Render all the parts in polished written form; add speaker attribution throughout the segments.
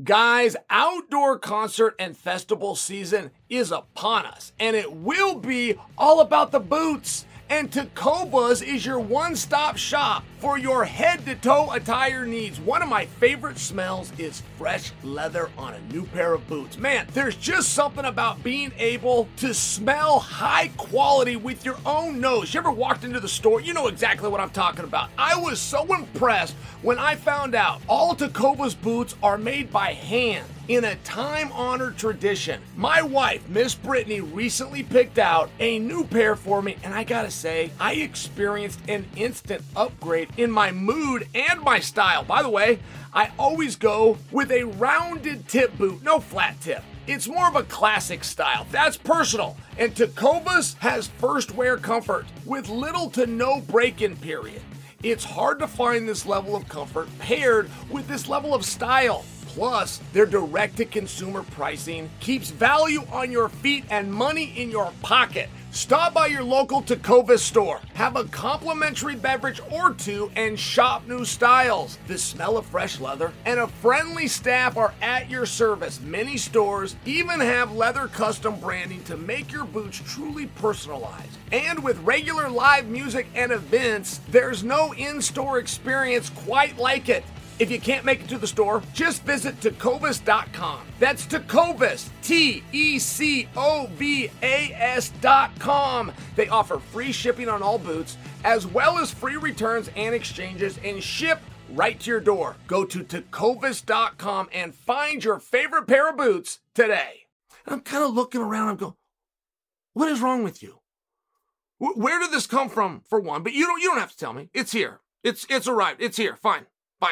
Speaker 1: Guys, outdoor concert and festival season is upon us, and it will be all about the boots. And Tecovas is your one-stop shop for your head-to-toe attire needs. One of my favorite smells is fresh leather on a new pair of boots. Man, there's just something about being able to smell high quality with your own nose. You ever walked into the store? You know exactly what I'm talking about. I was so impressed when I found out all Tecovas boots are made by hand in a time-honored tradition. My wife, Miss Brittany, recently picked out a new pair for me, and I gotta say, I experienced an instant upgrade in my mood and my style. By the way, I always go with a rounded tip boot, no flat tip. It's more of a classic style. That's personal. And Tecovas has first wear comfort with little to no break-in period. It's hard to find this level of comfort paired with this level of style. Plus, their direct-to-consumer pricing keeps value on your feet and money in your pocket. Stop by your local Tecovas store, have a complimentary beverage or two, and shop new styles. The smell of fresh leather and a friendly staff are at your service. Many stores even have leather custom branding to make your boots truly personalized. And with regular live music and events, there's no in-store experience quite like it. If you can't make it to the store, just visit Tecovas.com. That's Tecovas, Tecovas.com. They offer free shipping on all boots, as well as free returns and exchanges, and ship right to your door. Go to Tecovas.com and find your favorite pair of boots today. I'm kind of looking around, I'm going, what is wrong with you? Where did this come from, for one? But you don't have to tell me. It's here. It's arrived. It's here. Fine.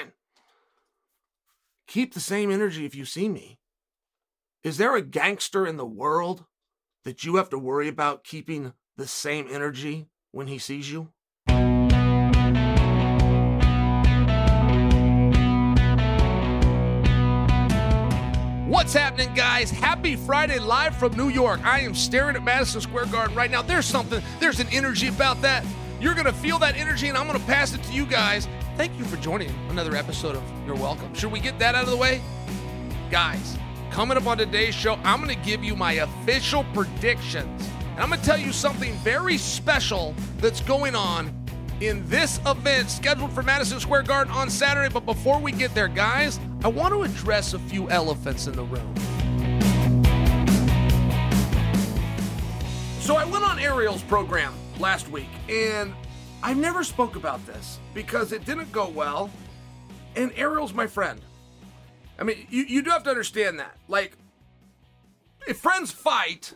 Speaker 1: Keep the same energy if you see me. Is there a gangster in the world that you have to worry about keeping the same energy when he sees you? What's happening, guys? Happy Friday live from New York. I am staring at Madison Square Garden right now. There's an energy about that. You're going to feel that energy, and I'm going to pass it to you guys. Thank you for joining another episode of You're Welcome. Should we get that out of the way? Guys, coming up on today's show, I'm going to give you my official predictions. And I'm going to tell you something very special that's going on in this event scheduled for Madison Square Garden on Saturday. But before we get there, guys, I want to address a few elephants in the room. So I went on Ariel's program last week, and I never spoke about this because it didn't go well, and Ariel's my friend. I mean, you do have to understand that. Like, if friends fight,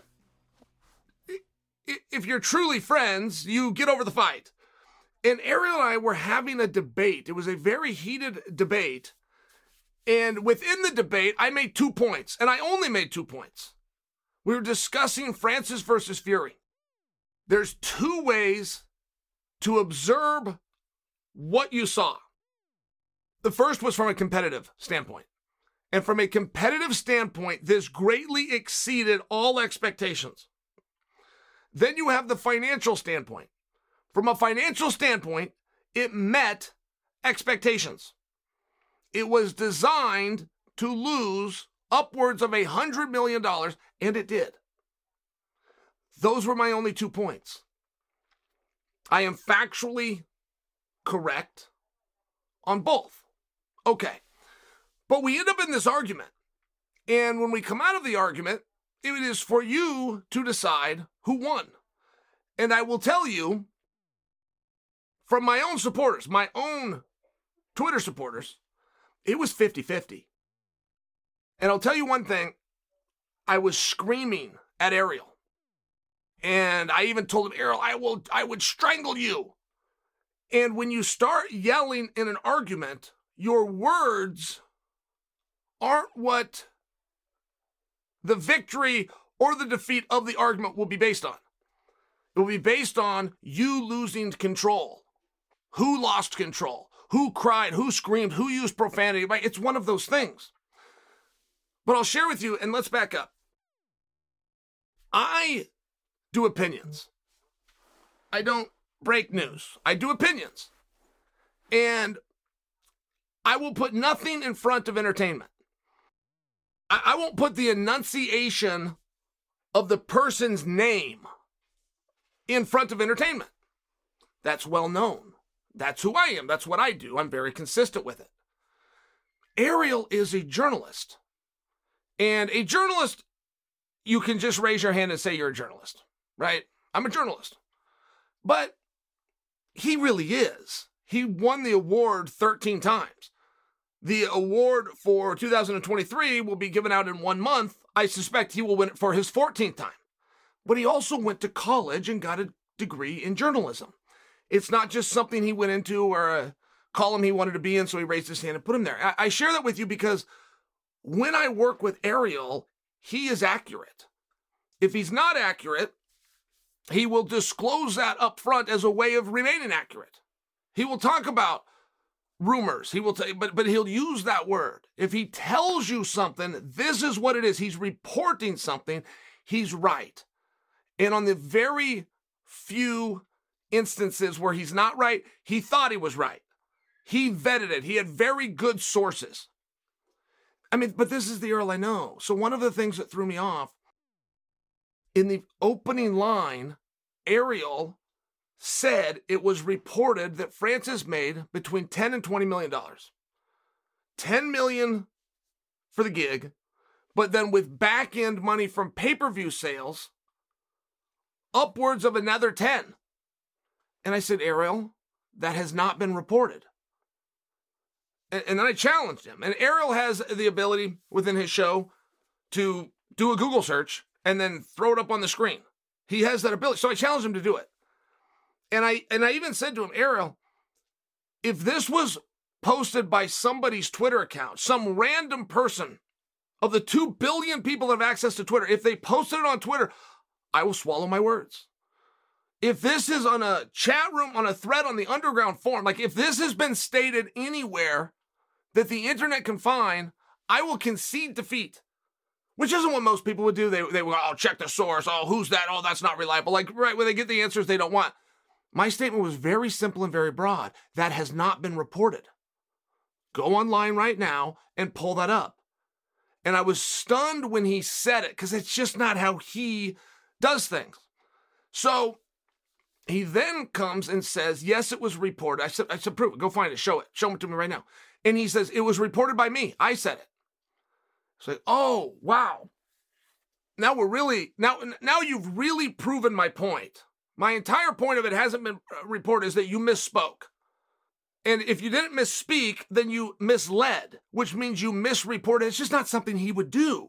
Speaker 1: if you're truly friends, you get over the fight. And Ariel and I were having a debate. It was a very heated debate, and within the debate, I made 2 points, and I only made 2 points. We were discussing Francis versus Fury. There's 2 ways to observe what you saw. The first was from a competitive standpoint. And from a competitive standpoint, this greatly exceeded all expectations. Then you have the financial standpoint. From a financial standpoint, it met expectations. It was designed to lose upwards of $100 million, and it did. Those were my only 2 points. I am factually correct on both. Okay. But we end up in this argument. And when we come out of the argument, it is for you to decide who won. And I will tell you, from my own supporters, my own Twitter supporters, it was 50-50. And I'll tell you one thing, I was screaming at Ariel. And I even told him, Ariel, I would strangle you. And when you start yelling in an argument, your words aren't what the victory or the defeat of the argument will be based on. It will be based on you losing control. Who lost control? Who cried? Who screamed? Who used profanity? It's one of those things. But I'll share with you, and let's back up. I do opinions. I don't break news. I do opinions. And I will put nothing in front of entertainment. I won't put the enunciation of the person's name in front of entertainment. That's well known. That's who I am. That's what I do. I'm very consistent with it. Ariel is a journalist. And a journalist, you can just raise your hand and say you're a journalist, right? I'm a journalist. But he really is. He won the award 13 times. The award for 2023 will be given out in 1 month. I suspect he will win it for his 14th time. But he also went to college and got a degree in journalism. It's not just something he went into or a column he wanted to be in, so he raised his hand and put him there. I share that with you because when I work with Ariel, he is accurate. If he's not accurate, he will disclose that up front as a way of remaining accurate. He will talk about rumors. He will but he'll use that word. If he tells you something, this is what it is. He's reporting something. He's right. And on the very few instances where he's not right, he thought he was right. He vetted it. He had very good sources. I mean, but this is the Earl I know. So one of the things that threw me off, in the opening line, Ariel said it was reported that Francis made between $10 and $20 million. $10 million for the gig, but then with back-end money from pay-per-view sales, upwards of another 10. And I said, Ariel, that has not been reported. And then I challenged him. And Ariel has the ability within his show to do a Google search and then throw it up on the screen. He has that ability. So I challenged him to do it. And I even said to him, Ariel, if this was posted by somebody's Twitter account, some random person of the 2 billion people that have access to Twitter, if they posted it on Twitter, I will swallow my words. If this is on a chat room, on a thread on the underground forum, like if this has been stated anywhere that the internet can find, I will concede defeat. Which isn't what most people would do. They will, oh, check the source. Oh, who's that? Oh, that's not reliable. Like, right, when they get the answers they don't want. My statement was very simple and very broad. That has not been reported. Go online right now and pull that up. And I was stunned when he said it because it's just not how he does things. So he then comes and says, yes, it was reported. I said, prove it. Go find it. Show it. Show it to me right now. And he says, it was reported by me. I said it. So, oh, wow. Now now you've really proven my point. My entire point of it hasn't been reported is that you misspoke. And if you didn't misspeak, then you misled, which means you misreported. It's just not something he would do.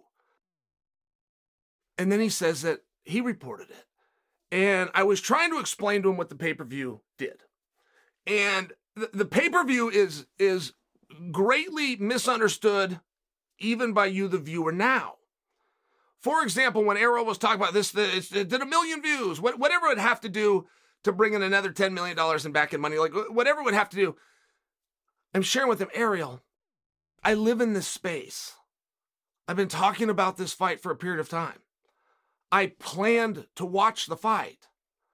Speaker 1: And then he says that he reported it. And I was trying to explain to him what the pay-per-view did. And the pay-per-view is greatly misunderstood even by you, the viewer, now. For example, when Ariel was talking about this, it did 1 million views, whatever it would have to do to bring in another $10 million in back-end money, like whatever it would have to do, I'm sharing with him, Ariel, I live in this space. I've been talking about this fight for a period of time. I planned to watch the fight.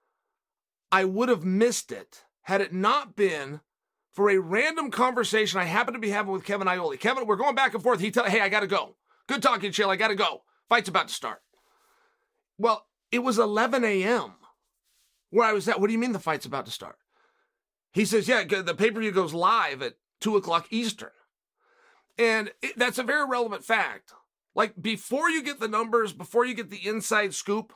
Speaker 1: I would have missed it had it not been for a random conversation I happened to be having with Kevin Iole. Kevin, we're going back and forth. He hey, I got to go. Good talking, Chill. I got to go. Fight's about to start. Well, it was 11 a.m. where I was at. What do you mean the fight's about to start? He says, yeah, the pay-per-view goes live at 2 o'clock Eastern. And that's a very relevant fact. Like, before you get the numbers, before you get the inside scoop,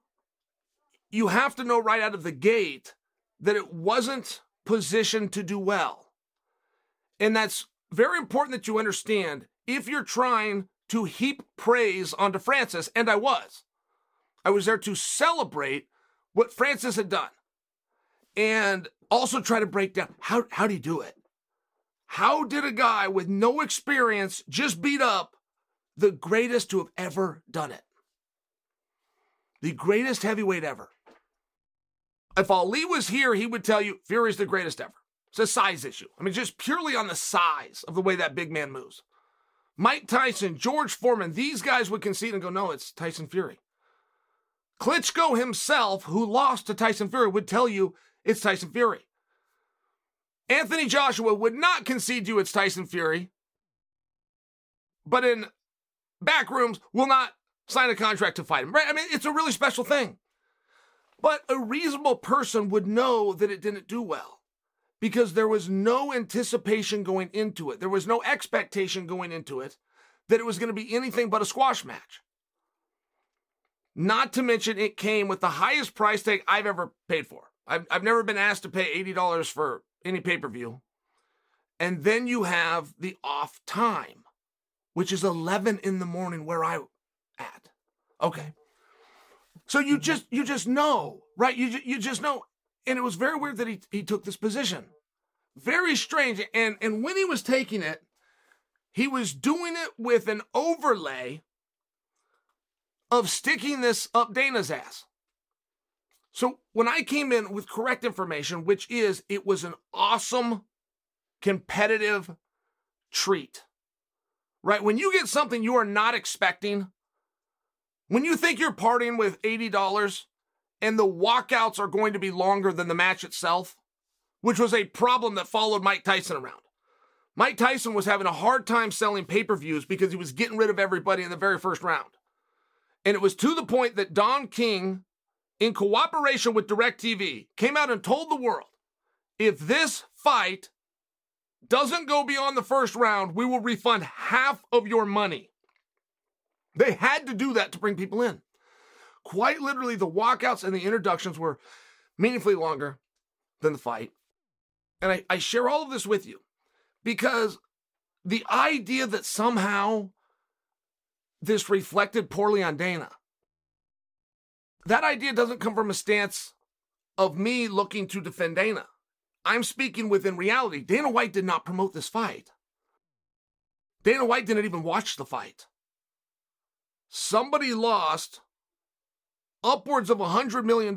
Speaker 1: you have to know right out of the gate that it wasn't positioned to do well. And that's very important that you understand if you're trying to heap praise onto Francis, and I was there to celebrate what Francis had done and also try to break down how do you do it? How did a guy with no experience just beat up the greatest to have ever done it? The greatest heavyweight ever. If Ali was here, he would tell you Fury's the greatest ever. It's a size issue. I mean, just purely on the size of the way that big man moves. Mike Tyson, George Foreman, these guys would concede and go, no, it's Tyson Fury. Klitschko himself, who lost to Tyson Fury, would tell you it's Tyson Fury. Anthony Joshua would not concede to you it's Tyson Fury. But in back rooms will not sign a contract to fight him, right? I mean, it's a really special thing. But a reasonable person would know that it didn't do well because there was no anticipation going into it. There was no expectation going into it that it was going to be anything but a squash match. Not to mention it came with the highest price tag I've ever paid for. I've never been asked to pay $80 for any pay-per-view. And then you have the off time, which is 11 in the morning where I'm at. Okay. So you just know, right? You just know. And it was very weird that he took this position. Very strange. And when he was taking it, he was doing it with an overlay of sticking this up Dana's ass. So when I came in with correct information, which is it was an awesome competitive treat, right? When you get something you are not expecting, when you think you're partying with $80 and the walkouts are going to be longer than the match itself, which was a problem that followed Mike Tyson around. Mike Tyson was having a hard time selling pay-per-views because he was getting rid of everybody in the very first round. And it was to the point that Don King, in cooperation with DirecTV, came out and told the world, if this fight doesn't go beyond the first round, we will refund half of your money. They had to do that to bring people in. Quite literally, the walkouts and the introductions were meaningfully longer than the fight. And I share all of this with you because the idea that somehow this reflected poorly on Dana, that idea doesn't come from a stance of me looking to defend Dana. I'm speaking within reality. Dana White did not promote this fight. Dana White didn't even watch the fight. Somebody lost upwards of $100 million.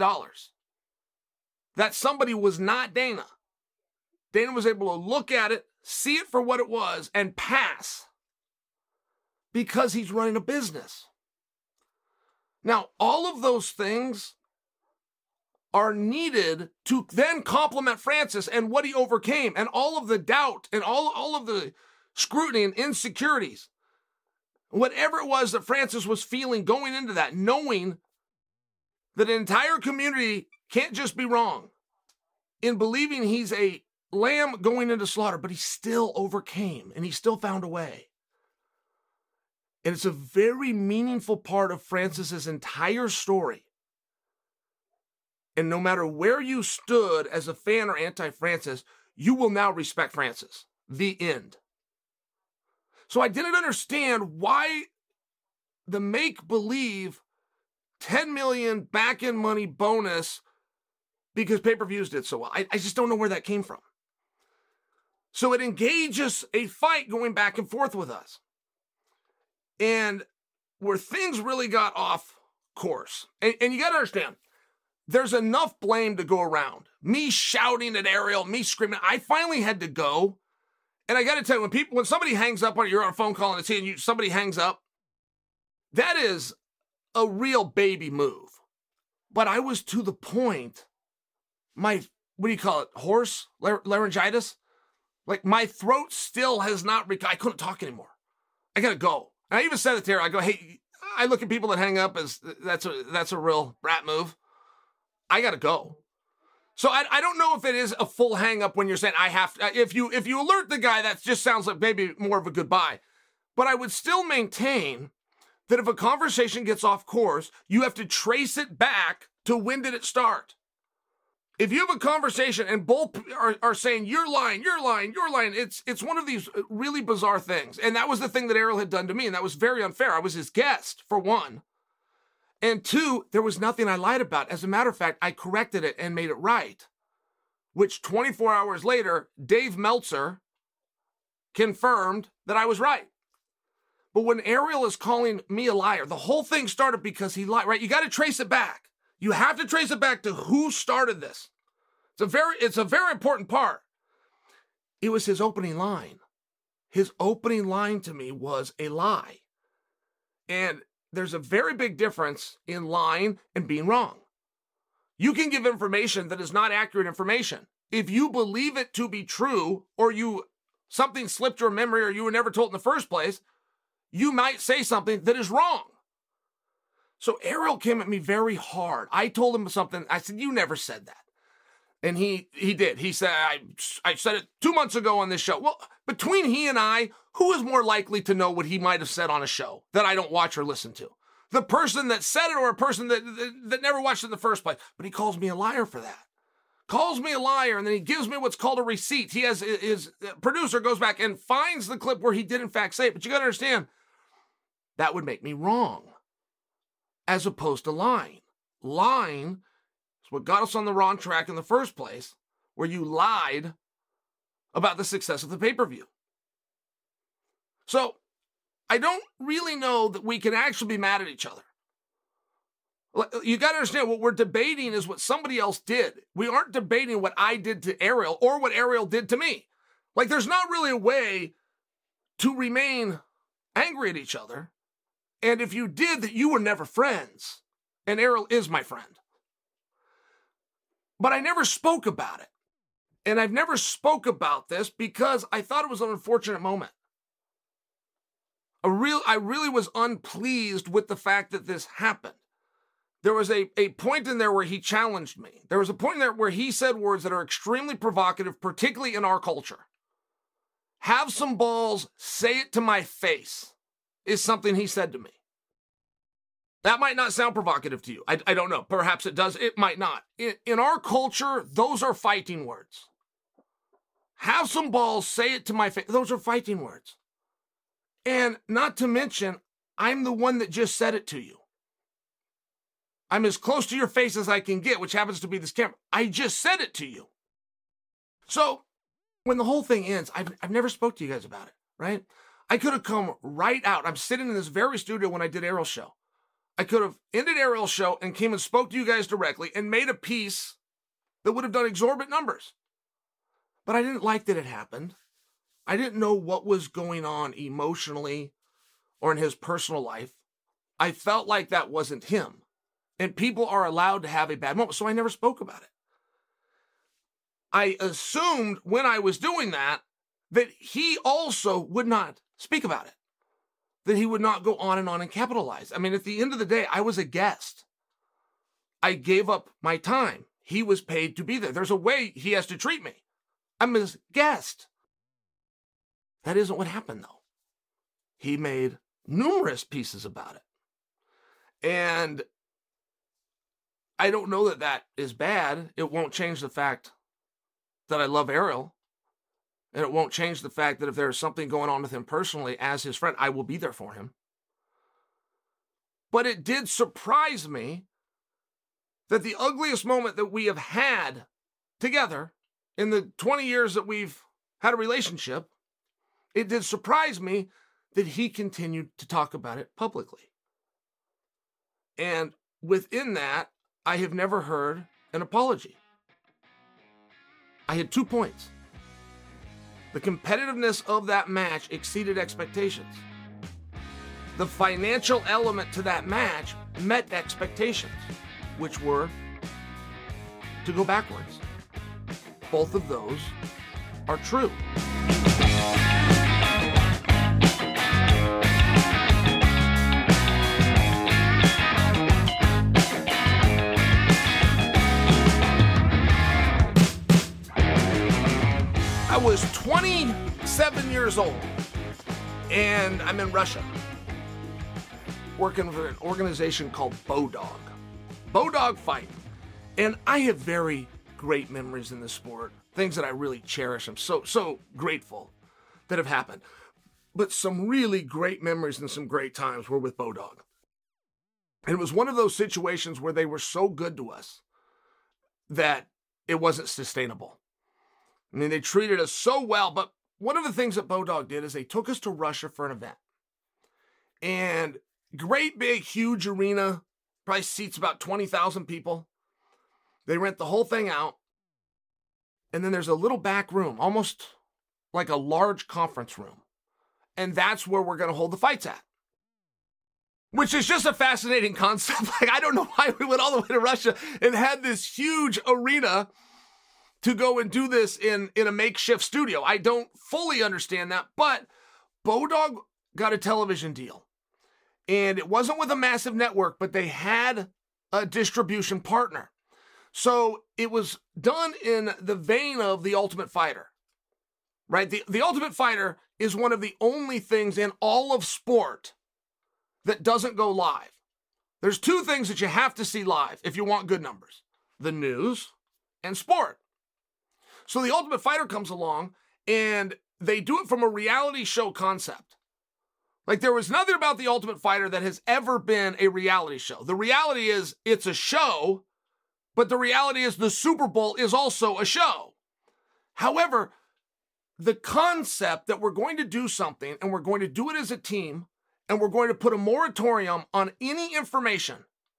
Speaker 1: That somebody was not Dana. Dana was able to look at it, see it for what it was, and pass because he's running a business. Now, all of those things are needed to then complement Francis and what he overcame and all of the doubt and all of the scrutiny and insecurities. Whatever it was that Francis was feeling going into that, knowing that an entire community can't just be wrong in believing he's a lamb going into slaughter, but he still overcame and he still found a way. And it's a very meaningful part of Francis's entire story. And no matter where you stood as a fan or anti-Francis, you will now respect Francis. The end. So I didn't understand why the make-believe $10 million back-end money bonus because pay-per-views did so well. I just don't know where that came from. So it engages a fight going back and forth with us. And where things really got off course. And you got to understand, there's enough blame to go around. Me shouting at Ariel, me screaming. I finally had to go. And I got to tell you, when somebody hangs up on you're on a phone call and it's and somebody hangs up, that is a real baby move. But I was to the point, what do you call it? Laryngitis? Like my throat still has not, I couldn't talk anymore. I got to go. And I even said it to her. I go, hey, I look at people that hang up as that's a real brat move. I got to go. So I don't know if it is a full hang up when you're saying I have to. If you alert the guy, that just sounds like maybe more of a goodbye. But I would still maintain that if a conversation gets off course, you have to trace it back to when did it start. If you have a conversation and both are saying you're lying, it's one of these really bizarre things. And that was the thing that Ariel had done to me, and that was very unfair. I was his guest, for one. And two, there was nothing I lied about. As a matter of fact, I corrected it and made it right, which 24 hours later, Dave Meltzer confirmed that I was right. But when Ariel is calling me a liar, the whole thing started because he lied, right? You got to trace it back. You have to trace it back to who started this. It's a very important part. It was his opening line. His opening line to me was a lie. And there's a very big difference in lying and being wrong. You can give information that is not accurate information. If you believe it to be true, or something slipped your memory, or you were never told in the first place, you might say something that is wrong. So Ariel came at me very hard. I told him something. I said, you never said that. And he did. He said, I said it 2 months ago on this show. Well, between he and I, who is more likely to know what he might have said on a show that I don't watch or listen to? The person that said it or a person that never watched it in the first place? But he calls me a liar for that. Calls me a liar, and then he gives me what's called a receipt. He has his producer goes back and finds the clip where he did in fact say it. But you got to understand, that would make me wrong as opposed to lying. Lying is what got us on the wrong track in the first place, where you lied about the success of the pay-per-view. So I don't really know that we can actually be mad at each other. You got to understand, what we're debating is what somebody else did. We aren't debating what I did to Ariel or what Ariel did to me. Like, there's not really a way to remain angry at each other. And if you did, that you were never friends. And Ariel is my friend. But I never spoke about it. And I've never spoke about this because I thought it was an unfortunate moment. I really was unpleased with the fact that this happened. There was a point in there where he challenged me. There was a point in there where he said words that are extremely provocative, particularly in our culture. Have some balls, say it to my face, is something he said to me. That might not sound provocative to you. I don't know. Perhaps it does. It might not. In our culture, those are fighting words. Have some balls, say it to my face. Those are fighting words. And not to mention, I'm the one that just said it to you. I'm as close to your face as I can get, which happens to be this camera. I just said it to you. So when the whole thing ends, I've never spoke to you guys about it, right? I could have come right out. I'm sitting in this very studio when I did Ariel's show. I could have ended Ariel's show and came and spoke to you guys directly and made a piece that would have done exorbitant numbers. But I didn't like that it happened. I didn't know what was going on emotionally or in his personal life. I felt like that wasn't him. And people are allowed to have a bad moment, so I never spoke about it. I assumed when I was doing that he also would not speak about it, that he would not go on and capitalize. I mean, at the end of the day, I was a guest. I gave up my time. He was paid to be there. There's a way he has to treat me. I'm his guest. That isn't what happened, though. He made numerous pieces about it. And I don't know that that is bad. It won't change the fact that I love Ariel. And it won't change the fact that if there's something going on with him personally as his friend, I will be there for him. But it did surprise me that the ugliest moment that we have had together in the 20 years that we've had a relationship, it did surprise me that he continued to talk about it publicly. And within that, I have never heard an apology. I had 2 points. The competitiveness of that match exceeded expectations. The financial element to that match met expectations, which were to go backwards. Both of those are true. I was 27 years old, and I'm in Russia, working for an organization called Bodog. Bodog Fight. And I have very great memories in this sport, things that I really cherish. I'm so grateful that have happened. But some really great memories and some great times were with Bodog. And it was one of those situations where they were so good to us that it wasn't sustainable. I mean, they treated us so well, but one of the things that Bodog did is they took us to Russia for an event. And great big, huge arena, probably seats about 20,000 people. They rent the whole thing out. And then there's a little back room, almost like a large conference room. And that's where we're going to hold the fights at. Which is just a fascinating concept. Like, I don't know why we went all the way to Russia and had this huge arena to go and do this in a makeshift studio. I don't fully understand that, but Bodog got a television deal. And it wasn't with a massive network, but they had a distribution partner. So it was done in the vein of The Ultimate Fighter, right? The Ultimate Fighter is one of the only things in all of sport that doesn't go live. There's two things that you have to see live if you want good numbers: the news and sport. So The Ultimate Fighter comes along and they do it from a reality show concept. Like, there was nothing about The Ultimate Fighter that has ever been a reality show. The reality is it's a show, but the reality is the Super Bowl is also a show. However, the concept that we're going to do something and we're going to do it as a team and we're going to put a moratorium on any information,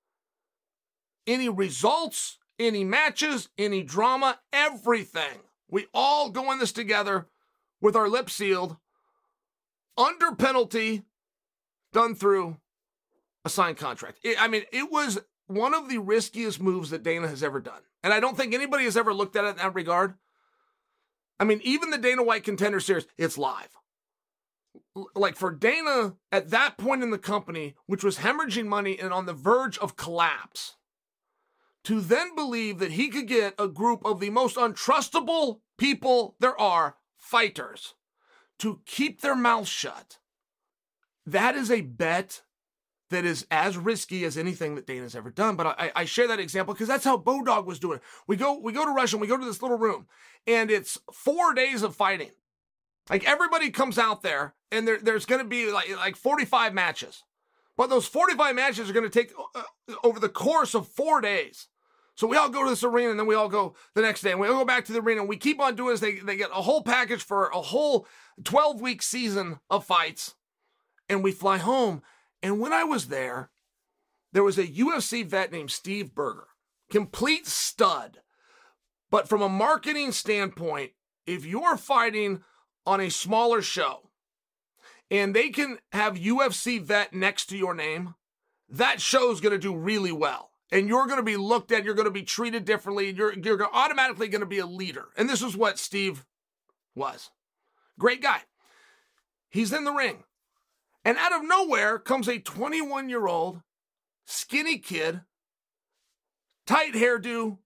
Speaker 1: any results, any matches, any drama, everything. We all go in this together with our lips sealed, under penalty, done through a signed contract. It was one of the riskiest moves that Dana has ever done. And I don't think anybody has ever looked at it in that regard. I mean, even the Dana White Contender Series, it's live. Like, for Dana, at that point in the company, which was hemorrhaging money and on the verge of collapse, to then believe that he could get a group of the most untrustable people there are, fighters, to keep their mouths shut, that is a bet that is as risky as anything that Dana's ever done. But I share that example because that's how Bodog was doing it. We go to Russia and we go to this little room, and it's 4 days of fighting. Like, everybody comes out there, and there's going to be like 45 matches. But those 45 matches are going to take over the course of 4 days. So we all go to this arena, and then we all go the next day, and we all go back to the arena, and we keep on doing this. They get a whole package for a whole 12-week season of fights, and we fly home. And when I was there was a UFC vet named Steve Berger, complete stud. But from a marketing standpoint, if you're fighting on a smaller show and they can have UFC vet next to your name, that show's going to do really well. And you're going to be looked at, you're going to be treated differently, you're automatically going to be a leader. And this is what Steve was. Great guy. He's in the ring. And out of nowhere comes a 21-year-old skinny kid, tight hairdo,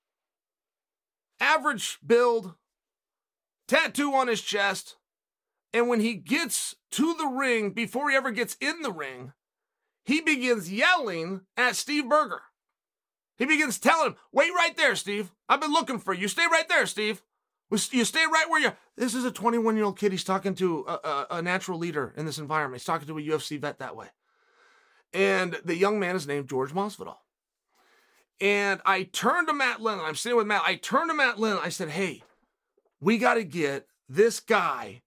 Speaker 1: average build, tattoo on his chest. And when he gets to the ring, before he ever gets in the ring, he begins yelling at Steve Berger. He begins telling him, "Wait right there, Steve. I've been looking for you. Stay right there, Steve. You stay right where you're." This is a 21-year-old kid. He's talking to a natural leader in this environment. He's talking to a UFC vet that way. And the young man is named George Masvidal. And I turned to Matt Lynn. I'm sitting with Matt. I turned to Matt Lynn. I said, "Hey, we got to get this guy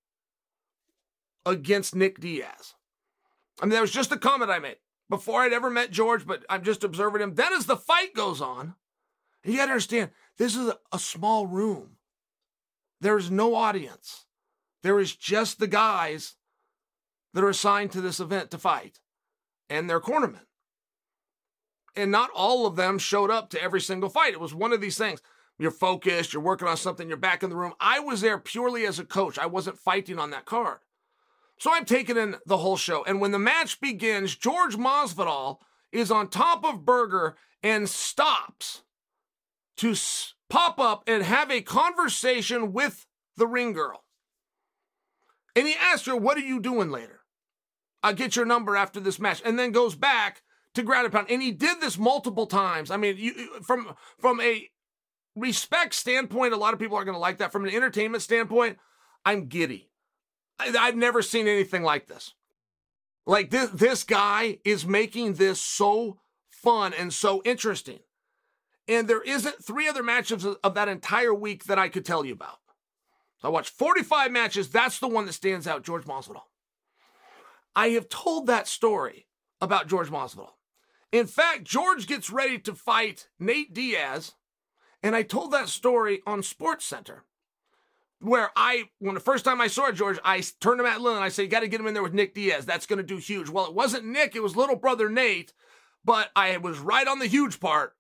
Speaker 1: against Nick Diaz." I mean, that was just a comment I made before I'd ever met George, but I'm just observing him. Then as the fight goes on, you got to understand, this is a small room. There's no audience. There is just the guys that are assigned to this event to fight and their cornermen. And not all of them showed up to every single fight. It was one of these things. You're focused, you're working on something, you're back in the room. I was there purely as a coach. I wasn't fighting on that card. So I'm taking in the whole show. And when the match begins, George Masvidal is on top of Berger and stops to pop up and have a conversation with the ring girl. And he asks her, "What are you doing later? I'll get your number after this match." And then goes back to ground and pound. And he did this multiple times. I mean, from a respect standpoint, a lot of people are going to like that. From an entertainment standpoint, I'm giddy. I've never seen anything like this. Like, this guy is making this so fun and so interesting. And there isn't 3 other matches of that entire week that I could tell you about. So I watched 45 matches. That's the one that stands out, George Masvidal. I have told that story about George Masvidal. In fact, George gets ready to fight Nate Diaz, and I told that story on SportsCenter, where when the first time I saw George, I turned to Matt Lynn and I said, "You got to get him in there with Nick Diaz. That's going to do huge." Well, it wasn't Nick, it was little brother Nate, but I was right on the huge part.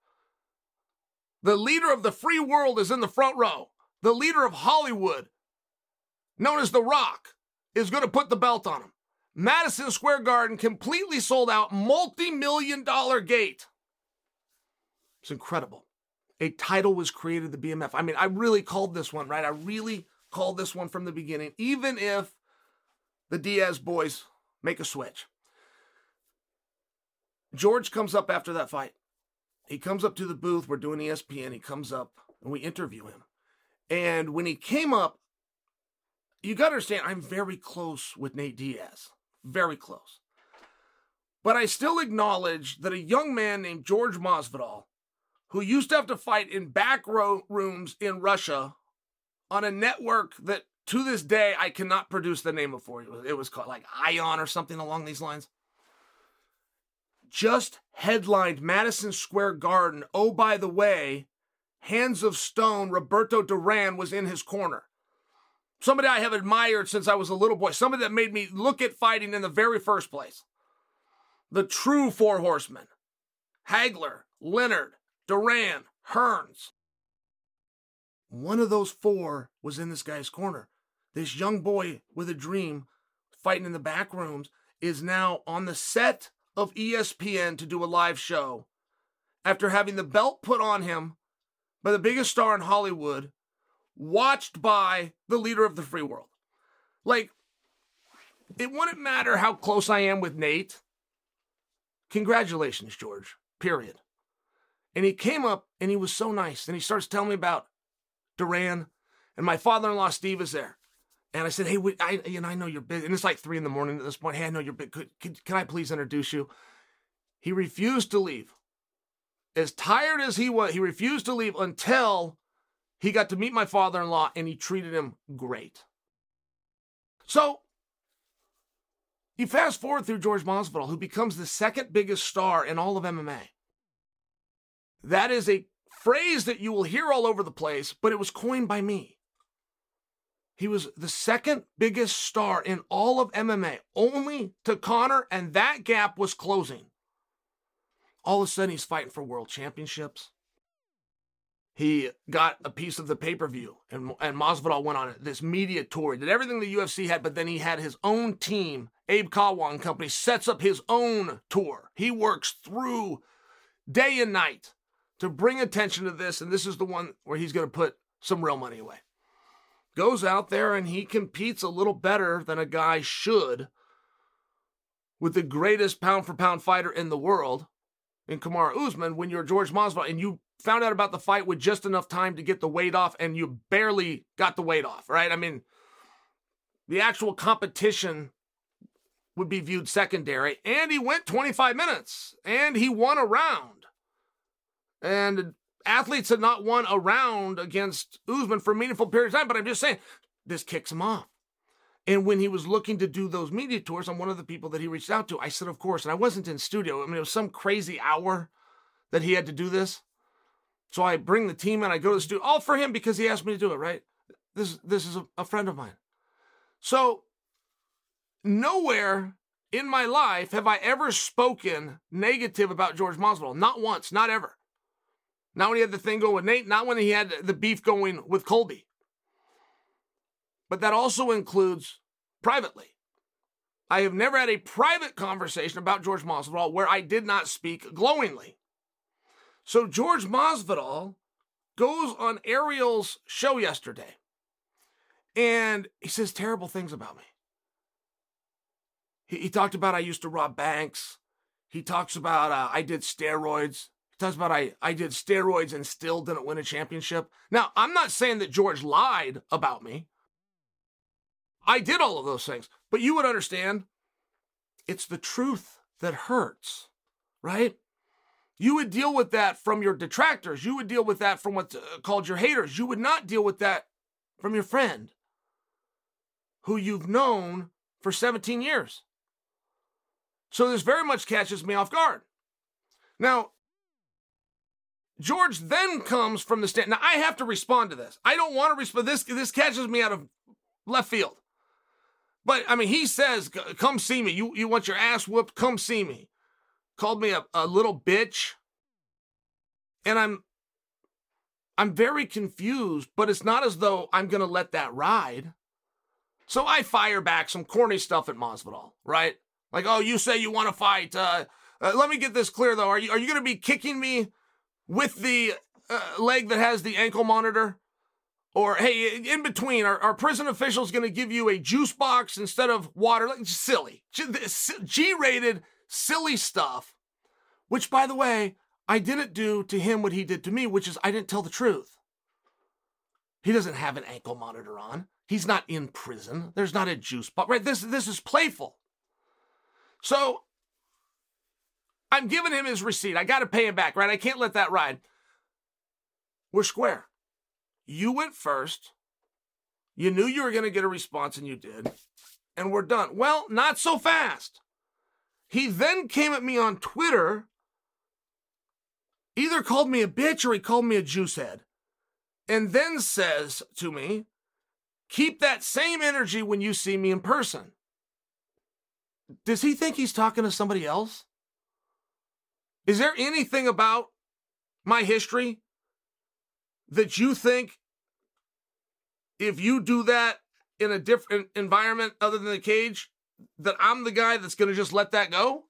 Speaker 1: The leader of the free world is in the front row. The leader of Hollywood, known as The Rock, is going to put the belt on him. Madison Square Garden, completely sold out, multi-million-dollar gate. It's incredible. A title was created, the BMF. I mean, I really called this one, right? I really called this one from the beginning, even if the Diaz boys make a switch. George comes up after that fight. He comes up to the booth. We're doing ESPN. He comes up and we interview him. And when he came up, you got to understand, I'm very close with Nate Diaz. Very close. But I still acknowledge that a young man named George Masvidal, who used to have to fight in back rooms in Russia on a network that to this day I cannot produce the name of for you. It was called like Ion or something along these lines. Just headlined Madison Square Garden. Oh, by the way, Hands of Stone, Roberto Duran was in his corner. Somebody I have admired since I was a little boy. Somebody that made me look at fighting in the very first place. The true four horsemen. Hagler, Leonard, Duran, Hearns. One of those four was in this guy's corner. This young boy with a dream, fighting in the back rooms, is now on the set of ESPN to do a live show after having the belt put on him by the biggest star in Hollywood, watched by the leader of the free world. Like, it wouldn't matter how close I am with Nate. Congratulations, George. Period. And he came up and he was so nice. And he starts telling me about Duran, and my father-in-law Steve is there. And I said, hey, I know you're big. And it's like 3 a.m. at this point. Hey, I know you're big. Can I please introduce you? He refused to leave. As tired as he was, he refused to leave until he got to meet my father-in-law, and he treated him great. So, you fast forward through George Masvidal, who becomes the second biggest star in all of MMA. That is a phrase that you will hear all over the place, but it was coined by me. He was the second biggest star in all of MMA, only to Conor, and that gap was closing. All of a sudden, he's fighting for world championships. He got a piece of the pay-per-view, and Masvidal went on this media tour. He did everything the UFC had, but then he had his own team. Abe Kawa and company sets up his own tour. He works through day and night to bring attention to this, and this is the one where he's going to put some real money away. Goes out there and he competes a little better than a guy should with the greatest pound-for-pound fighter in the world, in Kamaru Usman, when you're George Masvidal and you found out about the fight with just enough time to get the weight off, and you barely got the weight off, right? I mean, the actual competition would be viewed secondary, and he went 25 minutes, and he won a round. And athletes had not won a round against Usman for a meaningful period of time, but I'm just saying, this kicks him off. And when he was looking to do those media tours, I'm one of the people that he reached out to. I said, of course, and I wasn't in studio. I mean, it was some crazy hour that he had to do this. So I bring the team and I go to the studio, all for him because he asked me to do it, right? This is a friend of mine. So nowhere in my life have I ever spoken negative about George Masvidal. Not once, not ever. Not when he had the thing going with Nate, not when he had the beef going with Colby. But that also includes privately. I have never had a private conversation about George Masvidal where I did not speak glowingly. So George Masvidal goes on Ariel's show yesterday, and he says terrible things about me. He talked about I used to rob banks. He talks about I did steroids. He talks about I did steroids and still didn't win a championship. Now, I'm not saying that George lied about me. I did all of those things. But you would understand, it's the truth that hurts, right? You would deal with that from your detractors. You would deal with that from what's called your haters. You would not deal with that from your friend who you've known for 17 years. So this very much catches me off guard. Now, George then comes from the stand. Now, I have to respond to this. I don't want to respond. This catches me out of left field. But, I mean, he says, come see me. You want your ass whooped? Come see me. Called me a little bitch. And I'm very confused, but it's not as though I'm going to let that ride. So I fire back some corny stuff at Masvidal, right? Like, oh, you say you want to fight. Let me get this clear, though. Are you going to be kicking me with the leg that has the ankle monitor? Or, hey, in between, are prison officials going to give you a juice box instead of water? Like, silly. G-rated, silly stuff. Which, by the way, I didn't do to him what he did to me, which is I didn't tell the truth. He doesn't have an ankle monitor on. He's not in prison. There's not a juice box. Right? This is playful. So, I'm giving him his receipt. I got to pay him back, right? I can't let that ride. We're square. You went first. You knew you were going to get a response, and you did. And we're done. Well, not so fast. He then came at me on Twitter, either called me a bitch or he called me a juice head, and then says to me, keep that same energy when you see me in person. Does he think he's talking to somebody else? Is there anything about my history that you think if you do that in a different environment other than the cage, that I'm the guy that's going to just let that go?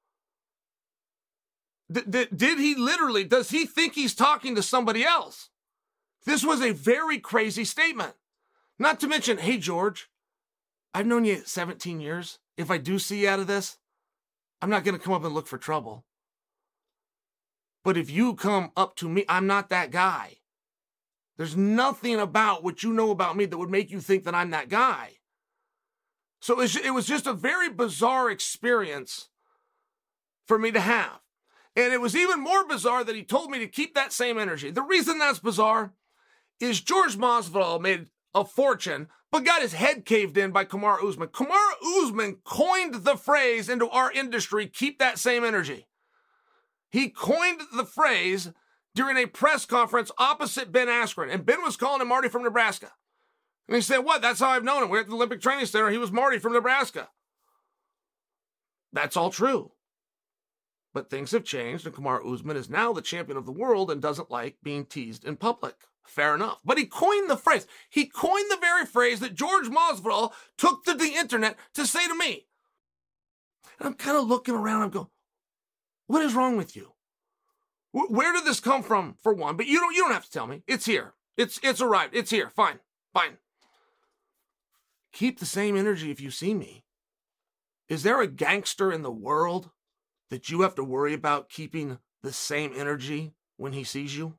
Speaker 1: Did he literally, does he think he's talking to somebody else? This was a very crazy statement. Not to mention, hey, George, I've known you 17 years. If I do see you out of this, I'm not going to come up and look for trouble. But if you come up to me, I'm not that guy. There's nothing about what you know about me that would make you think that I'm that guy. So it was just a very bizarre experience for me to have. And it was even more bizarre that he told me to keep that same energy. The reason that's bizarre is George Masvidal made a fortune, but got his head caved in by Kamaru Usman. Kamaru Usman coined the phrase into our industry, keep that same energy. He coined the phrase during a press conference opposite Ben Askren. And Ben was calling him Marty from Nebraska. And he said, what? That's how I've known him. We're at the Olympic Training Center. He was Marty from Nebraska. That's all true. But things have changed, and Kamaru Usman is now the champion of the world and doesn't like being teased in public. Fair enough. But he coined the phrase. He coined the very phrase that George Masvidal took to the internet to say to me. And I'm kind of looking around. I'm going, what is wrong with you? Where did this come from, for one? But you don't have to tell me. It's here. It's arrived. It's here. Fine. Keep the same energy if you see me. Is there a gangster in the world that you have to worry about keeping the same energy when he sees you?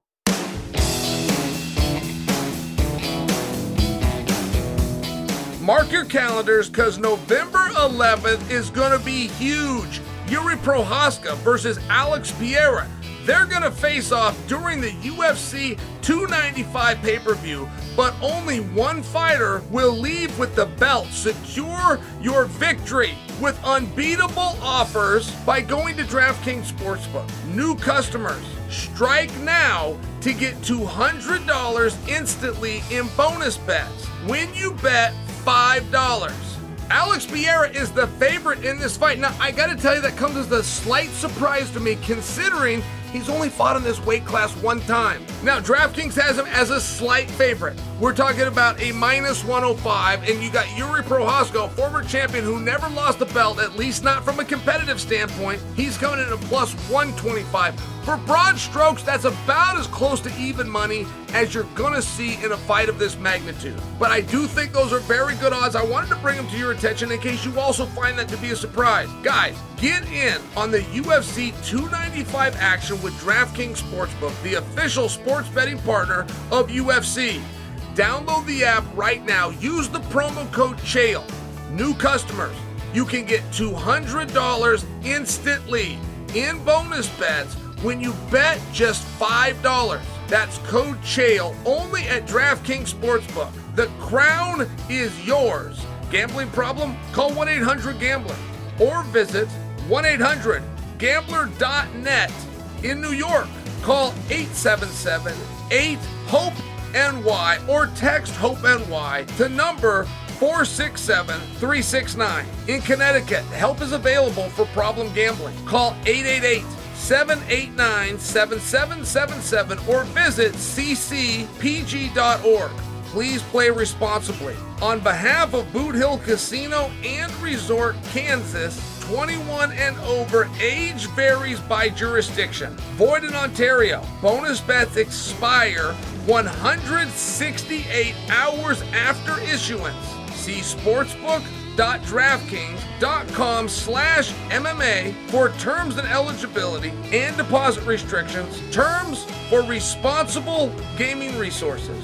Speaker 1: Mark your calendars, because November 11th is going to be huge. Yuri Prochazka versus Alex Pereira. They're going to face off during the UFC 295 pay-per-view, but only one fighter will leave with the belt. Secure your victory with unbeatable offers by going to DraftKings Sportsbook. New customers, strike now to get $200 instantly in bonus bets when you bet $5. Alex Pereira is the favorite in this fight. Now, I gotta tell you, that comes as a slight surprise to me, considering he's only fought in this weight class one time. Now, DraftKings has him as a slight favorite. We're talking about a minus 105, and you got Yuri Prochazka, a former champion who never lost the belt, at least not from a competitive standpoint. He's coming in at plus 125. For broad strokes, that's about as close to even money as you're gonna see in a fight of this magnitude. But I do think those are very good odds. I wanted to bring them to your attention in case you also find that to be a surprise. Guys, get in on the UFC 295 action with DraftKings Sportsbook, the official sports betting partner of UFC. Download the app right now. Use the promo code CHAEL. New customers, you can get $200 instantly in bonus bets when you bet just $5. That's code CHAEL only at DraftKings Sportsbook. The crown is yours. Gambling problem? Call 1-800-GAMBLER or visit 1-800-GAMBLER.net. In New York, call 877-8-HOPE-NY or text HOPE-NY to number 467-369. In Connecticut, help is available for problem gambling. Call 888-789-7777 or visit ccpg.org. please play responsibly. On behalf of Boot Hill Casino and Resort, Kansas, 21 and over, age varies by jurisdiction. Void in Ontario. Bonus bets expire 168 hours after issuance. See sportsbook.draftkings.com/MMA for terms and eligibility and deposit restrictions. Terms for responsible gaming resources.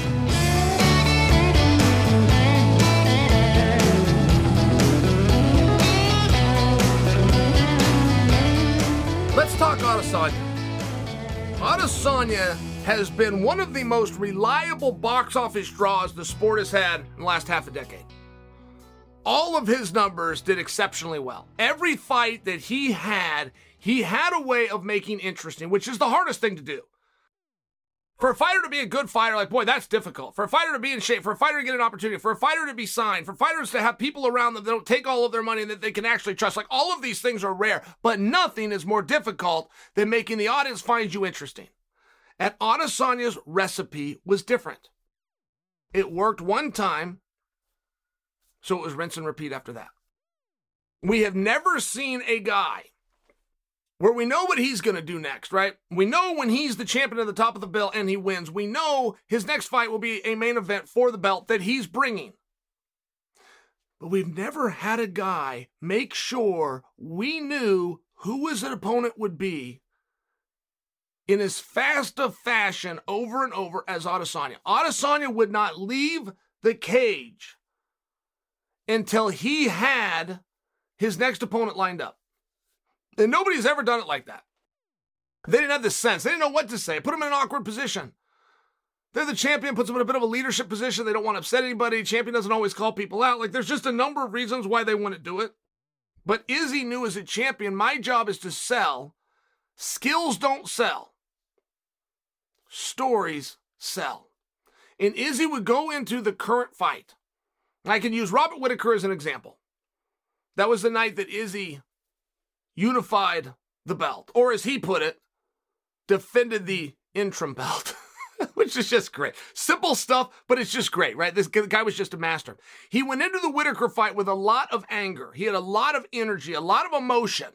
Speaker 1: Let's talk Adesanya. Adesanya has been one of the most reliable box office draws the sport has had in the last half a decade. All of his numbers did exceptionally well. Every fight that he had a way of making interesting, which is the hardest thing to do. For a fighter to be a good fighter, like, boy, that's difficult. For a fighter to be in shape, for a fighter to get an opportunity, for a fighter to be signed, for fighters to have people around them that don't take all of their money and that they can actually trust, like, all of these things are rare, but nothing is more difficult than making the audience find you interesting. And Adesanya's recipe was different. It worked one time, so it was rinse and repeat after that. We have never seen a guy where we know what he's going to do next, right? We know when he's the champion at the top of the belt and he wins, we know his next fight will be a main event for the belt that he's bringing. But we've never had a guy make sure we knew who his opponent would be in as fast a fashion over and over as Adesanya. Adesanya would not leave the cage until he had his next opponent lined up. And nobody's ever done it like that. They didn't have the sense. They didn't know what to say. Put them in an awkward position. They're the champion, puts them in a bit of a leadership position. They don't want to upset anybody. Champion doesn't always call people out. Like, there's just a number of reasons why they wouldn't do it. But Izzy knew as a champion, my job is to sell. Skills don't sell. Stories sell. And Izzy would go into the current fight. I can use Robert Whittaker as an example. That was the night that Izzy unified the belt, or as he put it, defended the interim belt, which is just great. Simple stuff, but it's just great, right? This guy was just a master. He went into the Whittaker fight with a lot of anger. He had a lot of energy, a lot of emotion.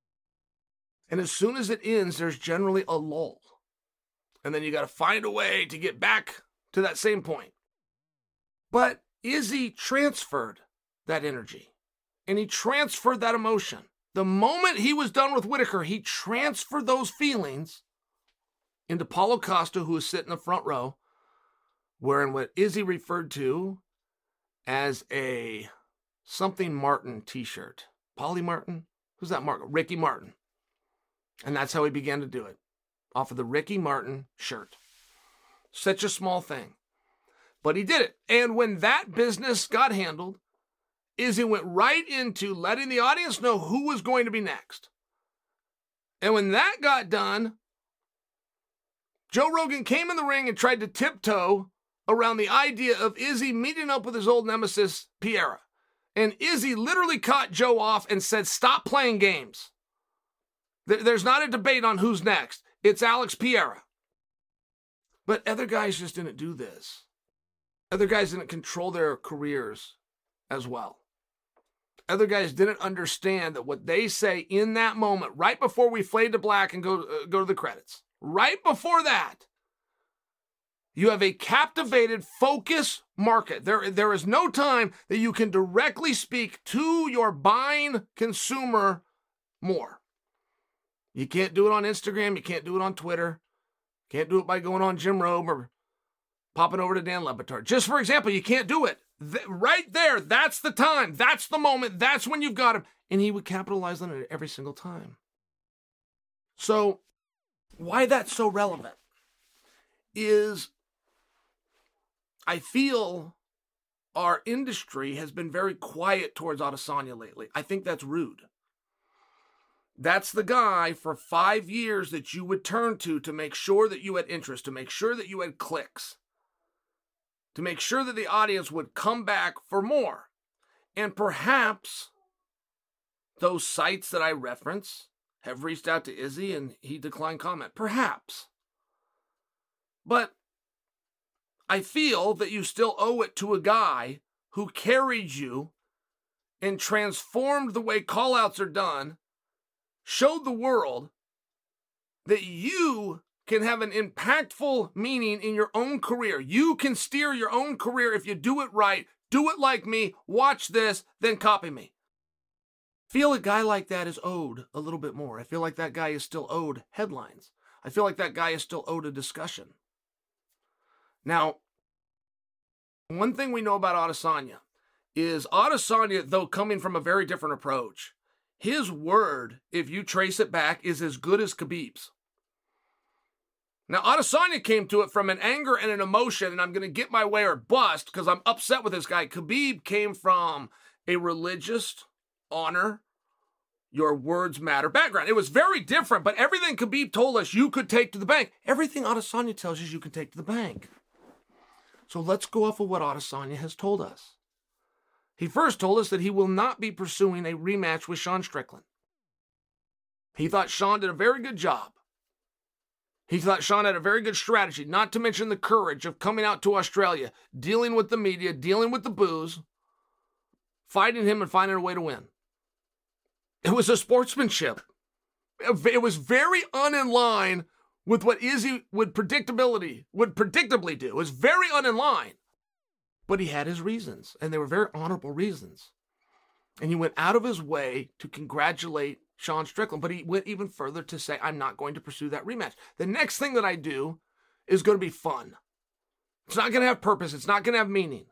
Speaker 1: And as soon as it ends, there's generally a lull. And then you got to find a way to get back to that same point. But Izzy transferred that energy, and he transferred that emotion. The moment he was done with Whittaker, he transferred those feelings into Paulo Costa, who was sitting in the front row, wearing what Izzy referred to as a something Martin t-shirt. Polly Martin? Who's that Martin? Ricky Martin. And that's how he began to do it, off of the Ricky Martin shirt. Such a small thing. But he did it. And when that business got handled, Izzy went right into letting the audience know who was going to be next. And when that got done, Joe Rogan came in the ring and tried to tiptoe around the idea of Izzy meeting up with his old nemesis, Pereira. And Izzy literally caught Joe off and said, stop playing games. There's not a debate on who's next. It's Alex Pereira. But other guys just didn't do this. Other guys didn't control their careers as well. Other guys didn't understand that what they say in that moment, right before we fade to black and go to the credits, right before that, you have a captivated, focused market. There is no time that you can directly speak to your buying consumer more. You can't do it on Instagram. You can't do it on Twitter. Can't do it by going on Jim Rome or popping over to Dan Le Batard. Just for example, you can't do it. Right there, that's the time. That's the moment. That's when you've got him. And he would capitalize on it every single time. So why that's so relevant is I feel our industry has been very quiet towards Adesanya lately. I think that's rude. That's the guy for 5 years that you would turn to make sure that you had interest, to make sure that you had clicks, to make sure that the audience would come back for more. And perhaps those sites that I reference have reached out to Izzy and he declined comment. Perhaps. But I feel that you still owe it to a guy who carried you and transformed the way call-outs are done, showed the world that you can have an impactful meaning in your own career. You can steer your own career if you do it right. Do it like me. Watch this, then copy me. Feel a guy like that is owed a little bit more. I feel like that guy is still owed headlines. I feel like that guy is still owed a discussion. Now, one thing we know about Adesanya is Adesanya, though coming from a very different approach, his word, if you trace it back, is as good as Khabib's. Now, Adesanya came to it from an anger and an emotion, and I'm going to get my way or bust because I'm upset with this guy. Khabib came from a religious honor, your words matter background. It was very different, but everything Khabib told us you could take to the bank. Everything Adesanya tells you can take to the bank. So let's go off of what Adesanya has told us. He first told us that he will not be pursuing a rematch with Sean Strickland. He thought Sean did a very good job. He thought Sean had a very good strategy, not to mention the courage of coming out to Australia, dealing with the media, dealing with the boos, fighting him and finding a way to win. It was a sportsmanship. It was very in line with what Izzy would predictably do. It was very in line. But he had his reasons, and they were very honorable reasons. And he went out of his way to congratulate Sean Strickland, but he went even further to say, I'm not going to pursue that rematch. The next thing that I do is going to be fun. It's not going to have purpose. It's not going to have meaning.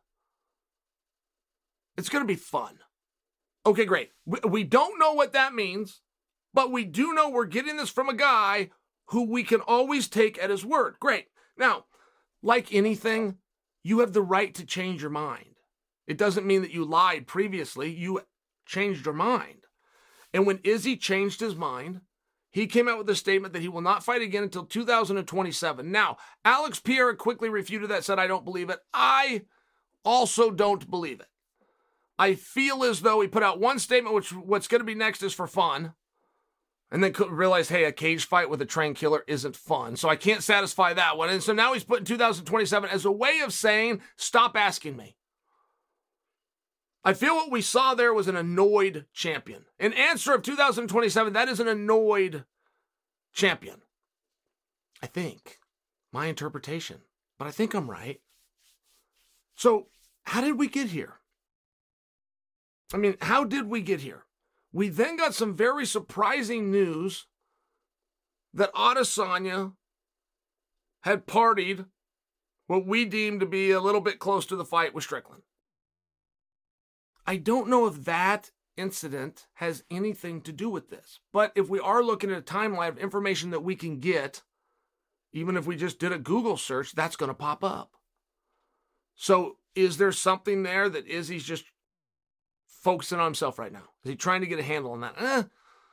Speaker 1: It's going to be fun. Okay, great. We don't know what that means, but we do know we're getting this from a guy who we can always take at his word. Great. Now, like anything, you have the right to change your mind. It doesn't mean that you lied previously. You changed your mind. And when Izzy changed his mind, he came out with a statement that he will not fight again until 2027. Now, Alex Pereira quickly refuted that, said, I don't believe it. I also don't believe it. I feel as though he put out one statement, which what's going to be next is for fun, and then realized, hey, a cage fight with a trained killer isn't fun, so I can't satisfy that one. And so now he's putting 2027 as a way of saying, stop asking me. I feel what we saw there was an annoyed champion. In answer of 2027, that is an annoyed champion. I think. My interpretation. But I think I'm right. So, how did we get here? I mean, how did we get here? We then got some very surprising news that Adesanya had partied what we deemed to be a little bit close to the fight with Strickland. I don't know if that incident has anything to do with this, but if we are looking at a timeline of information that we can get, even if we just did a Google search, that's going to pop up. So is there something there that Izzy's just focusing on himself right now? Is he trying to get a handle on that?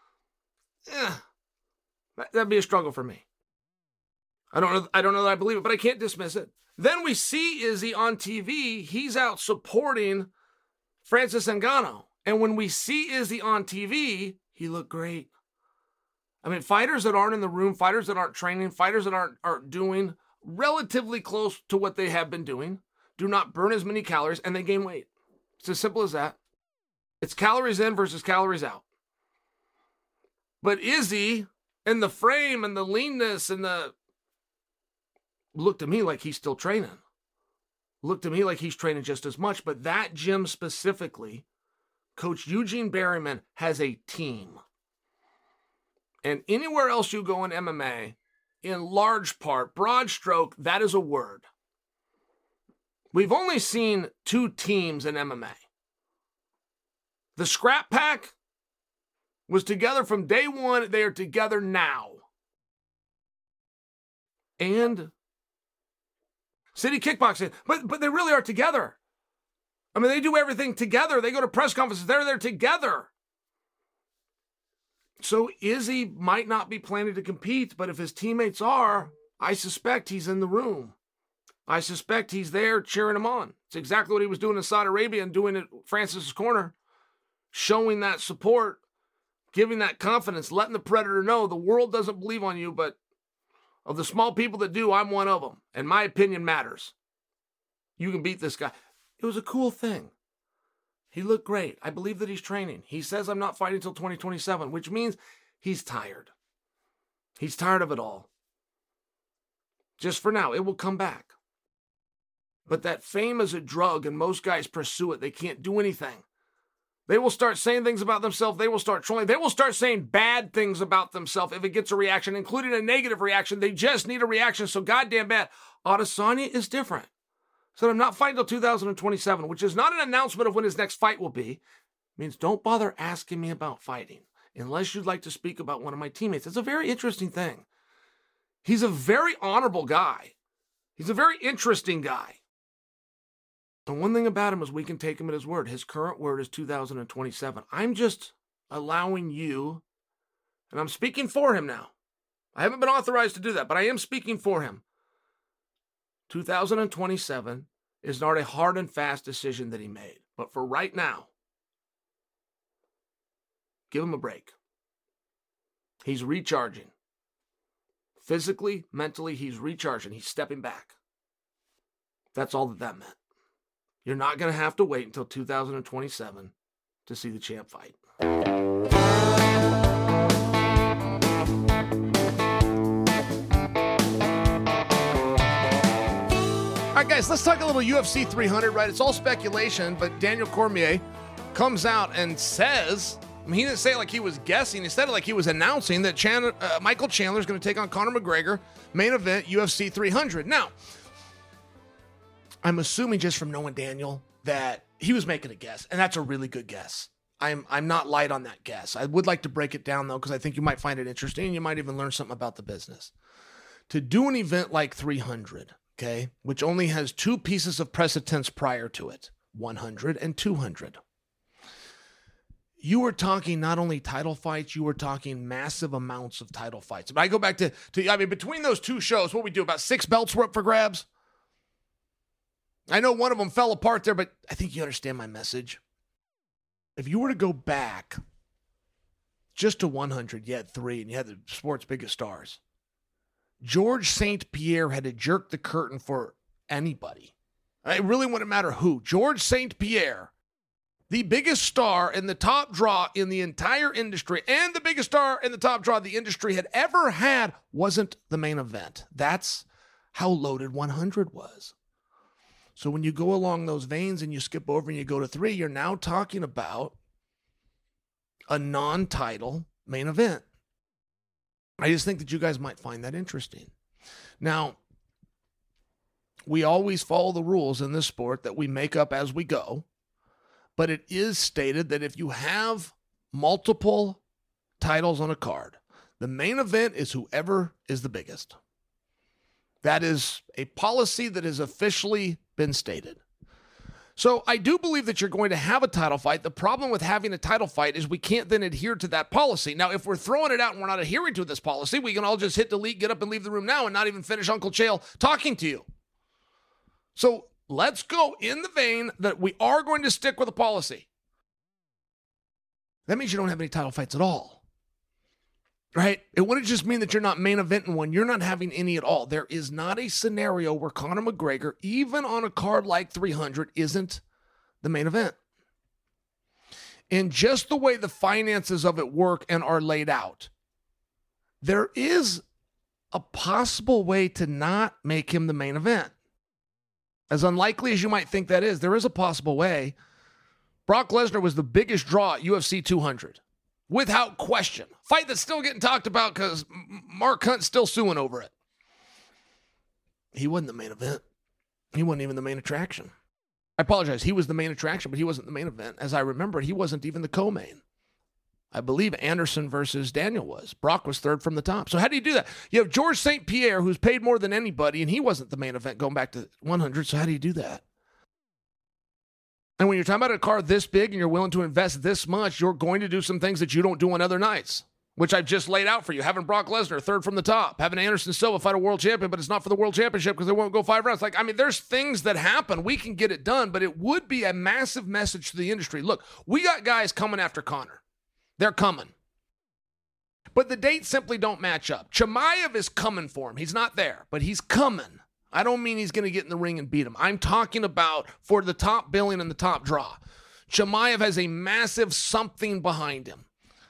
Speaker 1: That'd be a struggle for me. I don't know that I believe it, but I can't dismiss it. Then we see Izzy on TV. He's out supporting Francis Ngannou. And when we see Izzy on TV, he looked great. I mean, fighters that aren't in the room, fighters that aren't training, fighters that aren't doing relatively close to what they have been doing, do not burn as many calories, and they gain weight. It's as simple as that. It's calories in versus calories out. But Izzy, and the frame, and the leanness, and looked to me like he's still training. Looked to me like he's training just as much, but that gym specifically, Coach Eugene Berryman has a team. And anywhere else you go in MMA, in large part, broad stroke, that is a word. We've only seen two teams in MMA. The Scrap Pack was together from day one. They are together now. And City Kickboxing, but they really are together. I mean, they do everything together. They go to press conferences. They're there together. So Izzy might not be planning to compete, but if his teammates are, I suspect he's in the room. I suspect he's there cheering him on. It's exactly what he was doing in Saudi Arabia and doing at Francis' corner, showing that support, giving that confidence, letting the Predator know the world doesn't believe on you, but of the small people that do, I'm one of them, and my opinion matters. You can beat this guy. It was a cool thing. He looked great. I believe that he's training. He says I'm not fighting until 2027, which means he's tired. He's tired of it all. Just for now, it will come back. But that fame is a drug, and most guys pursue it. They can't do anything. They will start saying things about themselves. They will start trolling. They will start saying bad things about themselves if it gets a reaction, including a negative reaction. They just need a reaction, so goddamn bad. Adesanya is different. So I'm not fighting until 2027, which is not an announcement of when his next fight will be. It means don't bother asking me about fighting unless you'd like to speak about one of my teammates. It's a very interesting thing. He's a very honorable guy. He's a very interesting guy. And one thing about him is we can take him at his word. His current word is 2027. I'm just allowing you, and I'm speaking for him now. I haven't been authorized to do that, but I am speaking for him. 2027 is not a hard and fast decision that he made. But for right now, give him a break. He's recharging. Physically, mentally, he's recharging. He's stepping back. That's all that meant. You're not going to have to wait until 2027 to see the champ fight. All right, guys, let's talk a little UFC 300, right? It's all speculation, but Daniel Cormier comes out and says, he didn't say it like he was guessing. He said it like he was announcing that Michael Chandler is going to take on Conor McGregor, main event, UFC 300. Now, I'm assuming just from knowing Daniel that he was making a guess, and that's a really good guess. I'm not light on that guess. I would like to break it down, though, because I think you might find it interesting, and you might even learn something about the business. To do an event like 300, okay, which only has two pieces of precedence prior to it, 100 and 200. You were talking not only title fights, you were talking massive amounts of title fights. But I go back to between those two shows, what we do, about 6 belts were up for grabs. I know one of them fell apart there, but I think you understand my message. If you were to go back just to 100, you had 3, and you had the sport's biggest stars. George St. Pierre had to jerk the curtain for anybody. It really wouldn't matter who. George St. Pierre, the biggest star and the top draw in the entire industry, and the biggest star and the top draw the industry had ever had, wasn't the main event. That's how loaded 100 was. So when you go along those veins and you skip over and you go to 3, you're now talking about a non-title main event. I just think that you guys might find that interesting. Now, we always follow the rules in this sport that we make up as we go, but it is stated that if you have multiple titles on a card, the main event is whoever is the biggest. That is a policy that has officially been stated. So I do believe that you're going to have a title fight. The problem with having a title fight is we can't then adhere to that policy. Now, if we're throwing it out and we're not adhering to this policy, we can all just hit delete, get up and leave the room now and not even finish Uncle Chael talking to you. So let's go in the vein that we are going to stick with a policy. That means you don't have any title fights at all. Right? It wouldn't just mean that you're not main eventing one. You're not having any at all. There is not a scenario where Conor McGregor, even on a card like 300, isn't the main event. And just the way the finances of it work and are laid out, there is a possible way to not make him the main event. As unlikely as you might think that is, there is a possible way. Brock Lesnar was the biggest draw at UFC 200. Without question. Fight that's still getting talked about because Mark Hunt's still suing over it. He wasn't the main event. He wasn't even the main attraction. I apologize. He was the main attraction, but he wasn't the main event. As I remember, he wasn't even the co-main. I believe Anderson versus Daniel was. Brock was third from the top. So how do you do that? You have George St. Pierre, who's paid more than anybody, and he wasn't the main event going back to 100. So how do you do that? And when you're talking about a card this big and you're willing to invest this much, you're going to do some things that you don't do on other nights, which I've just laid out for you. Having Brock Lesnar third from the top, having Anderson Silva fight a world champion, but it's not for the world championship because they won't go 5 rounds. There's things that happen. We can get it done, but it would be a massive message to the industry. Look, we got guys coming after Conor. They're coming. But the dates simply don't match up. Chimaev is coming for him. He's not there, but he's coming. I don't mean he's going to get in the ring and beat him. I'm talking about for the top billing and the top draw. Chimaev has a massive something behind him